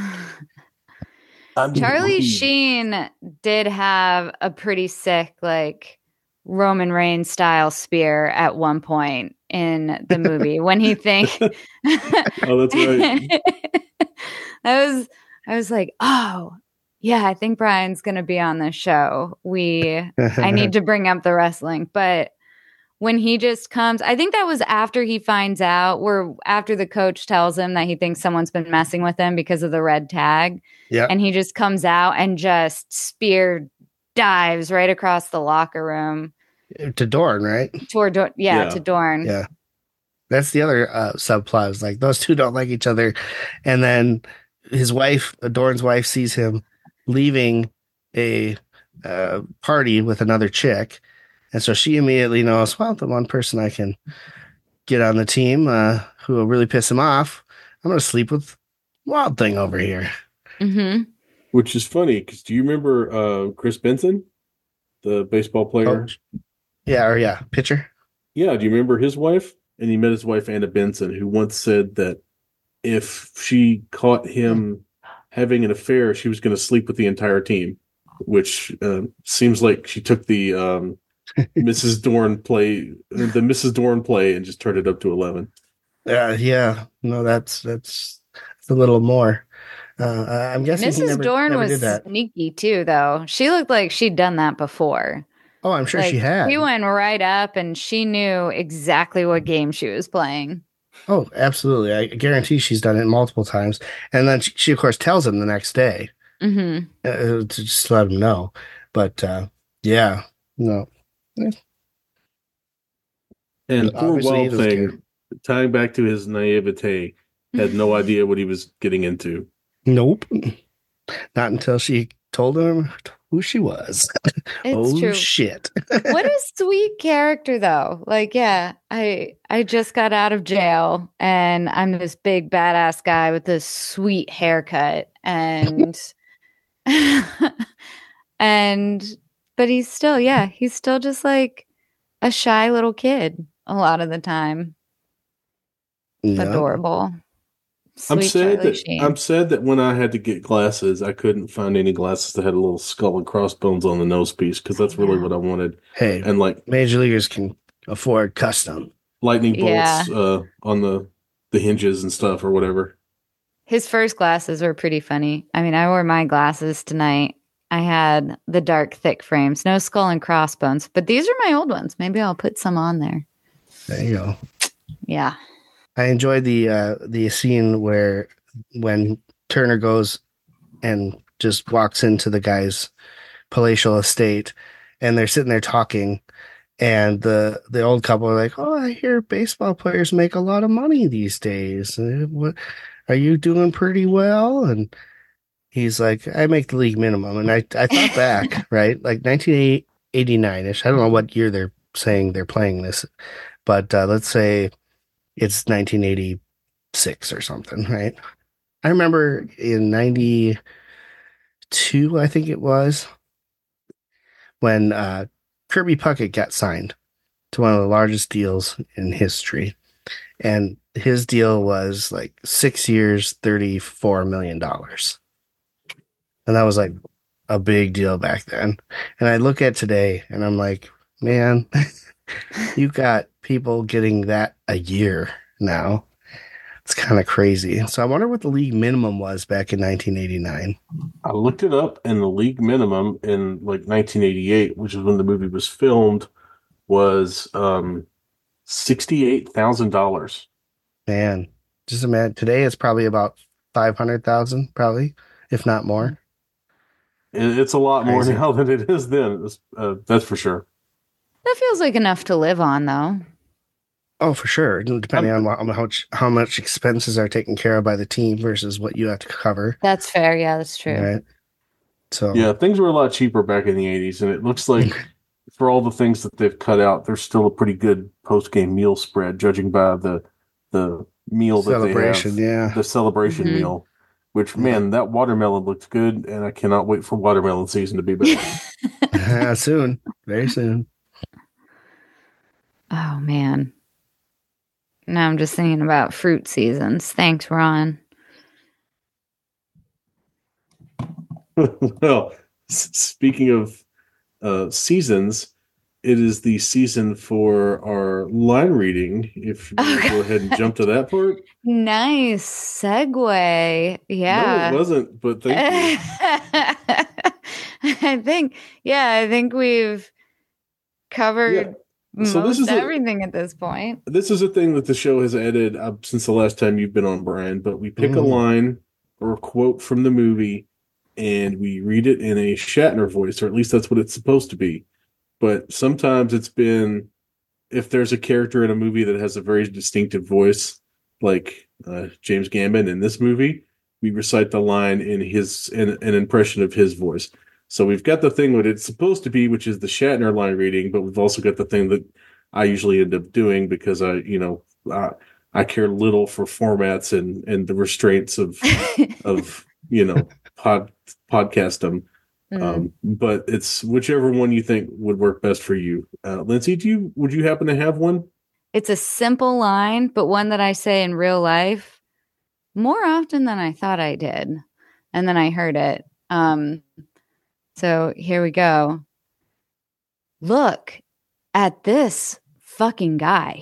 I'm getting Charlie weed. Sheen did have a pretty sick, like Roman Reigns style spear at one point in the movie when he think Oh, that's right. that was, I was like, oh, yeah, I think Brian's going to be on this show. We, I need to bring up the wrestling. But when he just comes, I think that was after he finds out, where after the coach tells him that he thinks someone's been messing with him because of the red tag. Yeah. And he just comes out and just spear dives right across the locker room. To Dorn, right? Toward, Dor- yeah, Yeah. to Dorn. Yeah. That's the other uh, subplot. Is like those two don't like each other. And then his wife, Dorn's wife, sees him leaving a uh, party with another chick. And so she immediately knows, well, the one person I can get on the team uh, who will really piss him off, I'm going to sleep with Wild Thing over here. Mm-hmm. Which is funny, because do you remember uh, Chris Benson, the baseball player? Coach. Yeah, or yeah, pitcher. Yeah, do you remember his wife? And he met his wife, Anna Benson, who once said that if she caught him having an affair, she was going to sleep with the entire team, which uh, seems like she took the um, Missus Dorn play, the Missus Dorn play, and just turned it up to eleven. Uh, yeah, no, that's that's, that's a little more. Uh, I'm guessing he Missus never, Dorn never was did that. sneaky too, though. She looked like she'd done that before. Oh, I'm sure Like, she had. She went right up and she knew exactly what game she was playing. Oh, absolutely. I guarantee she's done it multiple times. And then she, she of course, tells him the next day Mm-hmm. uh, to just let him know. But uh, yeah, no. And But poor obviously Wild it was Thing, good. tying back to his naivete, had no idea what he was getting into. Nope. Not until she told him who she was. It's oh, true. shit. What a sweet character, though. Like, yeah, I I just got out of jail and I'm this big badass guy with this sweet haircut, and and but he's still, yeah, he's still just like a shy little kid a lot of the time. Yeah. Adorable. I'm Sweet sad Charlie that Sheen. I'm sad that when I had to get glasses, I couldn't find any glasses that had a little skull and crossbones on the nose piece, because that's really what I wanted. Hey, And like major leaguers can afford custom. lightning Yeah. bolts uh, on the the hinges and stuff or whatever. His first glasses were pretty funny. I mean, I wore my glasses tonight. I had the dark, thick frames, no skull and crossbones, but these are my old ones. Maybe I'll put some on there. There you go. Yeah. I enjoyed the uh, the scene where when Turner goes and just walks into the guy's palatial estate, and they're sitting there talking, and the the old couple are like, "Oh, I hear baseball players make a lot of money these days. Uh, What are you doing pretty well?" And he's like, "I make the league minimum." And I I thought back, right, like nineteen eighty-nine ish. I don't know what year they're saying they're playing this, but uh, let's say it's nineteen eighty-six or something, right? I remember in ninety-two, I think it was, when uh, Kirby Puckett got signed to one of the largest deals in history. And his deal was like six years, thirty-four million dollars. And that was like a big deal back then. And I look at today and I'm like, man, you got people getting that a year now. It's kind of crazy. So I wonder what the league minimum was back in nineteen eighty-nine. I looked it up, and the league minimum in like nineteen eighty-eight, which is when the movie was filmed, was um, sixty-eight thousand dollars. Man, just imagine today it's probably about five hundred thousand, probably, if not more. It's a lot more Crazy. now than it is then. It's, uh, that's for sure. That feels like enough to live on, though. Oh, for sure. Depending on what, how much how much expenses are taken care of by the team versus what you have to cover. That's fair. Yeah, that's true. Right. So Yeah, things were a lot cheaper back in the eighties, and it looks like for all the things that they've cut out, there's still a pretty good post-game meal spread, judging by the the meal that celebration, they have, yeah. the celebration Mhm. meal. Which, man, that watermelon looked good, and I cannot wait for watermelon season to be back. Soon. Very soon. Oh, man. Now I'm just thinking about fruit seasons. Thanks, Ron. Well, s- speaking of uh, seasons, it is the season for our line reading. If you want to go ahead and jump to that part. Nice segue. Yeah. No, it wasn't, but thank you. I think, yeah, I think we've covered yeah. so most this is everything a, at this point. This is a thing that the show has added uh, since the last time you've been on, Brian, but we pick mm. a line or a quote from the movie and we read it in a Shatner voice, or at least that's what it's supposed to be. But sometimes it's been, if there's a character in a movie that has a very distinctive voice, like uh, James Gambon in this movie, we recite the line in his in an impression of his voice. So we've got the thing that it's supposed to be, which is the Shatner line reading, but we've also got the thing that I usually end up doing because I, you know, I, I care little for formats and, and the restraints of of you know pod podcastdom. Mm. Um, but it's whichever one you think would work best for you. Uh, Lindsay, do you would you happen to have one? It's a simple line, but one that I say in real life more often than I thought I did. And then I heard it. Um, so here we go. Look at this fucking guy.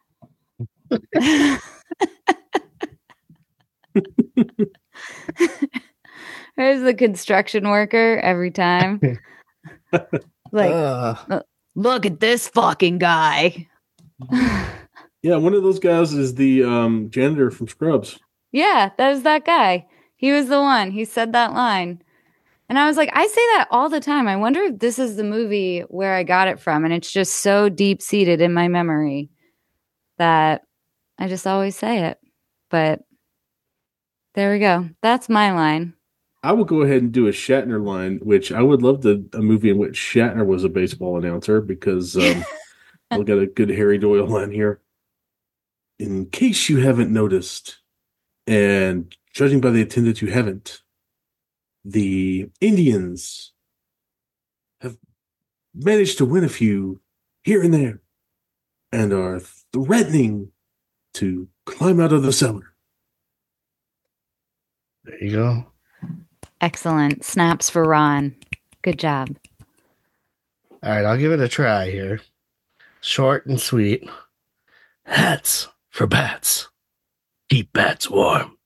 There's the construction worker every time. Like, uh. look at this fucking guy. Yeah, one of those guys is the um, janitor from Scrubs. Yeah, that was that guy. He was the one. He said that line. And I was like, I say that all the time. I wonder if this is the movie where I got it from. And it's just so deep-seated in my memory that I just always say it. But there we go. That's my line. I will go ahead and do a Shatner line, which I would love to, a movie in which Shatner was a baseball announcer because um, I'll get a good Harry Doyle line here. In case you haven't noticed, and judging by the attendance you haven't, the Indians have managed to win a few here and there and are threatening to climb out of the cellar. There you go. Excellent. Snaps for Ron. Good job. All right, I'll give it a try here. Short and sweet. Hats for bats. Keep bats warm.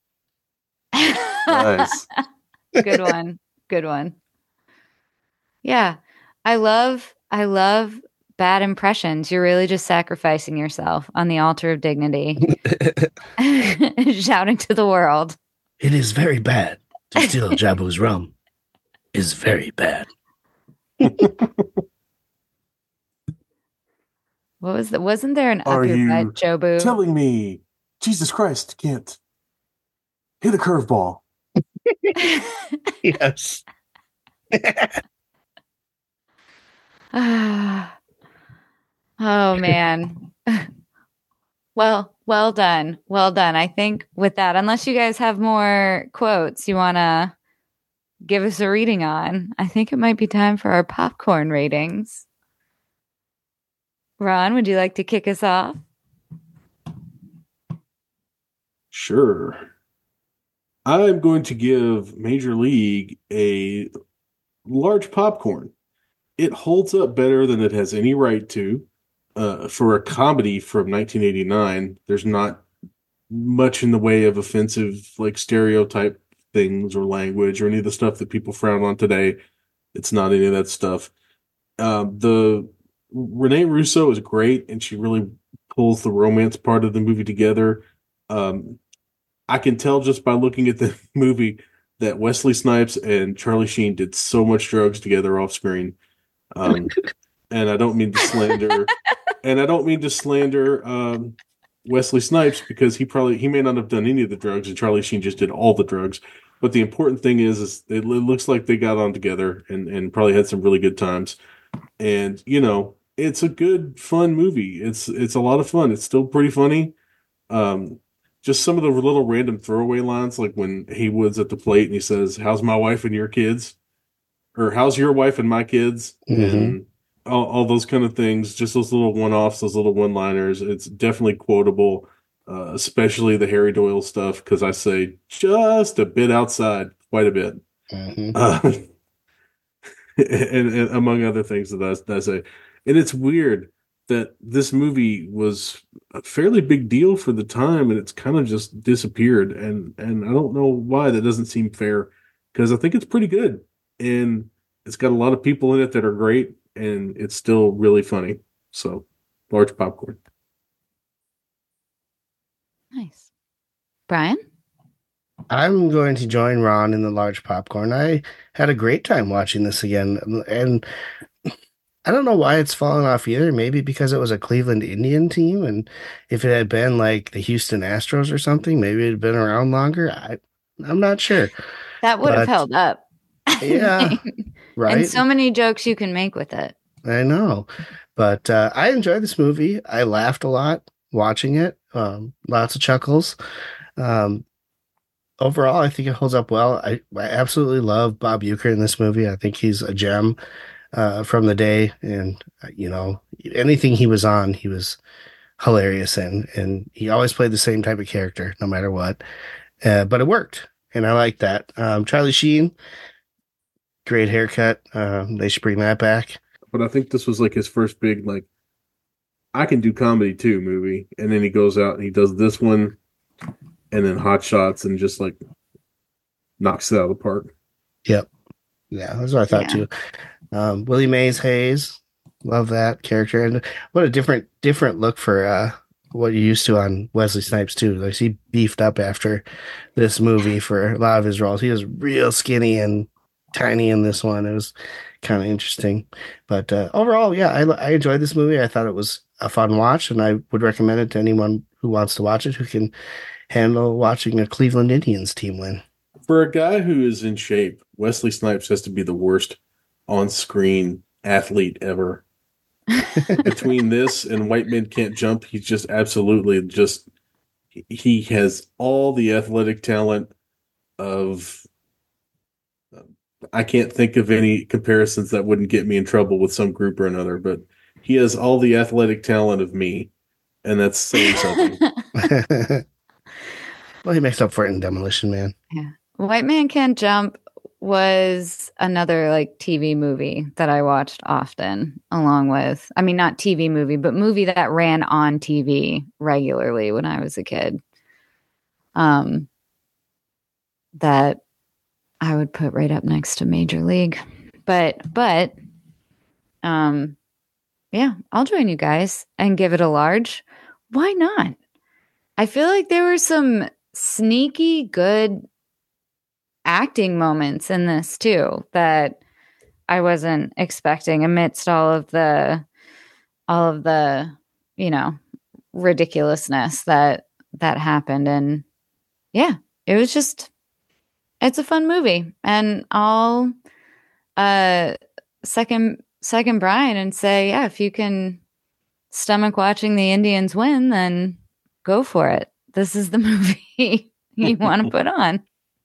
Nice. Good one. Good one. Yeah. I love, I love bad impressions. You're really just sacrificing yourself on the altar of dignity. Shouting to the world. It is very bad to steal Jabu's rum. Is very bad. What was that? Wasn't there an Are up your you butt, Jobu? Telling me Jesus Christ can't hit a curveball? Yes. Oh man. Well, well done. Well done. I think with that, unless you guys have more quotes you want to give us a reading on, I think it might be time for our popcorn ratings. Ron, would you like to kick us off? Sure. I'm going to give Major League a large popcorn. It holds up better than it has any right to. Uh, for a comedy from nineteen eighty-nine, there's not much in the way of offensive, like stereotype things or language or any of the stuff that people frown on today. It's not any of that stuff. Um, the Renee Russo is great, and she really pulls the romance part of the movie together. Um, I can tell just by looking at the movie that Wesley Snipes and Charlie Sheen did so much drugs together off screen. Um, and I don't mean to slander, and I don't mean to slander um, Wesley Snipes because he probably he may not have done any of the drugs, and Charlie Sheen just did all the drugs. But the important thing is, is it looks like they got on together and, and probably had some really good times. And you know, it's a good, fun movie. It's it's a lot of fun. It's still pretty funny. Um, just some of the little random throwaway lines, like when Haywood's at the plate and he says, "How's my wife and your kids?" or "How's your wife and my kids?" Mm-hmm. and all, all those kind of things. Just those little one-offs, those little one-liners. It's definitely quotable, uh, especially the Harry Doyle stuff, because I say just a bit outside, quite a bit. Mm-hmm. Uh, and, and among other things that I, that I say. And it's weird that this movie was a fairly big deal for the time, and it's kind of just disappeared. And and I don't know why. That doesn't seem fair, because I think it's pretty good, and it's got a lot of people in it that are great, and it's still really funny. So, large popcorn. Nice. Brian? I'm going to join Ron in the large popcorn. I had a great time watching this again, and I don't know why it's fallen off either. Maybe because it was a Cleveland Indian team, and if it had been like the Houston Astros or something, maybe it'd been around longer. I, I'm not sure. That would have But, held up. Yeah, right. And so many jokes you can make with it. I know, but uh, I enjoyed this movie. I laughed a lot watching it. Um, lots of chuckles. Um, overall, I think it holds up well. I, I absolutely love Bob Uecker in this movie. I think he's a gem uh, from the day, and uh, you know, anything he was on, he was hilarious in, and he always played the same type of character, no matter what. Uh, but it worked, and I like that. Um, Charlie Sheen, great haircut. Um, they should bring that back. But I think this was like his first big, like, I can do comedy too movie. And then he goes out and he does this one and then Hot Shots and just like knocks it out of the park. Yep. Yeah, that's what I thought Yeah. too. Um, Willie Mays Hayes, love that character. And what a different different look for uh, what you're used to on Wesley Snipes too. Like he beefed up after this movie for a lot of his roles. He was real skinny and tiny in this one. It was kind of interesting. But uh, overall, yeah, I, I enjoyed this movie. I thought it was a fun watch, and I would recommend it to anyone who wants to watch it, who can handle watching a Cleveland Indians team win. For a guy who is in shape, Wesley Snipes has to be the worst on-screen athlete ever. Between this and White Men Can't Jump, he's just absolutely just, he has all the athletic talent of, I can't think of any comparisons that wouldn't get me in trouble with some group or another, but he has all the athletic talent of me, and that's saying something. Well, he makes up for it in Demolition Man. Yeah. White Man Can't Jump was another like T V movie that I watched often, along with, I mean, not T V movie, but movie that ran on T V regularly when I was a kid. Um, that I would put right up next to Major League. But, but, um, yeah, I'll join you guys and give it a large. Why not? I feel like there were some sneaky good acting moments in this too that I wasn't expecting amidst all of the, all of the, you know, ridiculousness that, that happened. And yeah, it was just, it's a fun movie, and I'll uh, second second Brian and say, yeah, if you can stomach watching the Indians win, then go for it. This is the movie you want to put on.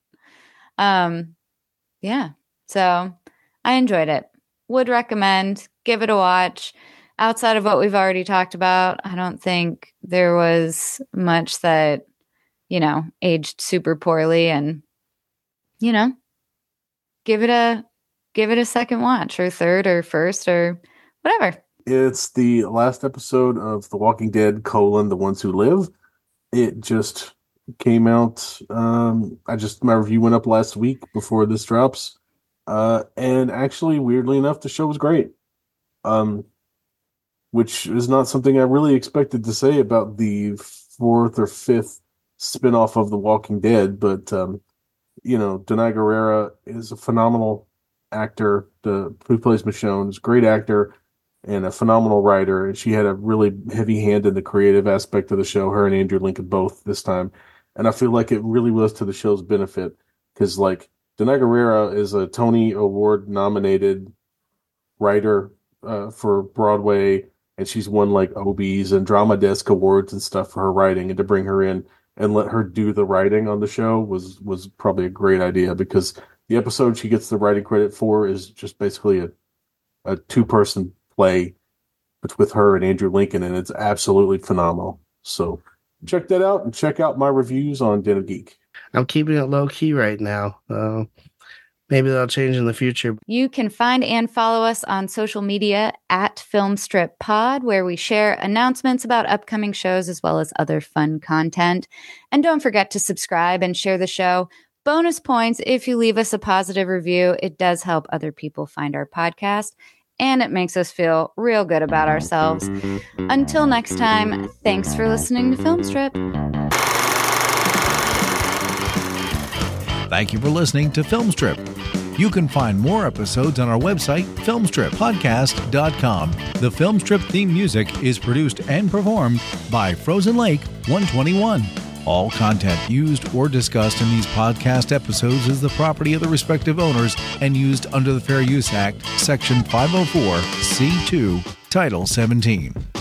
Um, yeah. So I enjoyed it. Would recommend. Give it a watch. Outside of what we've already talked about, I don't think there was much that, you know, aged super poorly, and you know, give it a give it a second watch, or third, or first, or whatever. It's the last episode of The Walking Dead, colon, The Ones Who Live. It just came out. Um, I just, my review went up last week before this drops. Uh, and actually, weirdly enough, the show was great. Um, which is not something I really expected to say about the fourth or fifth spinoff of The Walking Dead, but, um, you know, Denai Guerrera is a phenomenal actor. The who plays Michonne is a great actor and a phenomenal writer. And she had a really heavy hand in the creative aspect of the show. Her and Andrew Lincoln both this time, and I feel like it really was to the show's benefit, because like Denai Guerrera is a Tony Award nominated writer uh, for Broadway, and she's won like Obies and Drama Desk awards and stuff for her writing. And to bring her in and let her do the writing on the show was was probably a great idea, because the episode she gets the writing credit for is just basically a, a two-person play with her and Andrew Lincoln, and it's absolutely phenomenal. So check that out, and check out my reviews on Den of Geek. I'm keeping it low-key right now. Uh, maybe that'll change in the future. You can find and follow us on social media at Filmstrip Pod, where we share announcements about upcoming shows as well as other fun content. And don't forget to subscribe and share the show. Bonus points if you leave us a positive review. It does help other people find our podcast, and it makes us feel real good about ourselves. Until next time, thanks for listening to Filmstrip. Thank you for listening to Filmstrip. You can find more episodes on our website, filmstrip podcast dot com. The Filmstrip theme music is produced and performed by Frozen Lake one twenty-one. All content used or discussed in these podcast episodes is the property of the respective owners and used under the Fair Use Act, Section five oh four, C two, Title seventeen.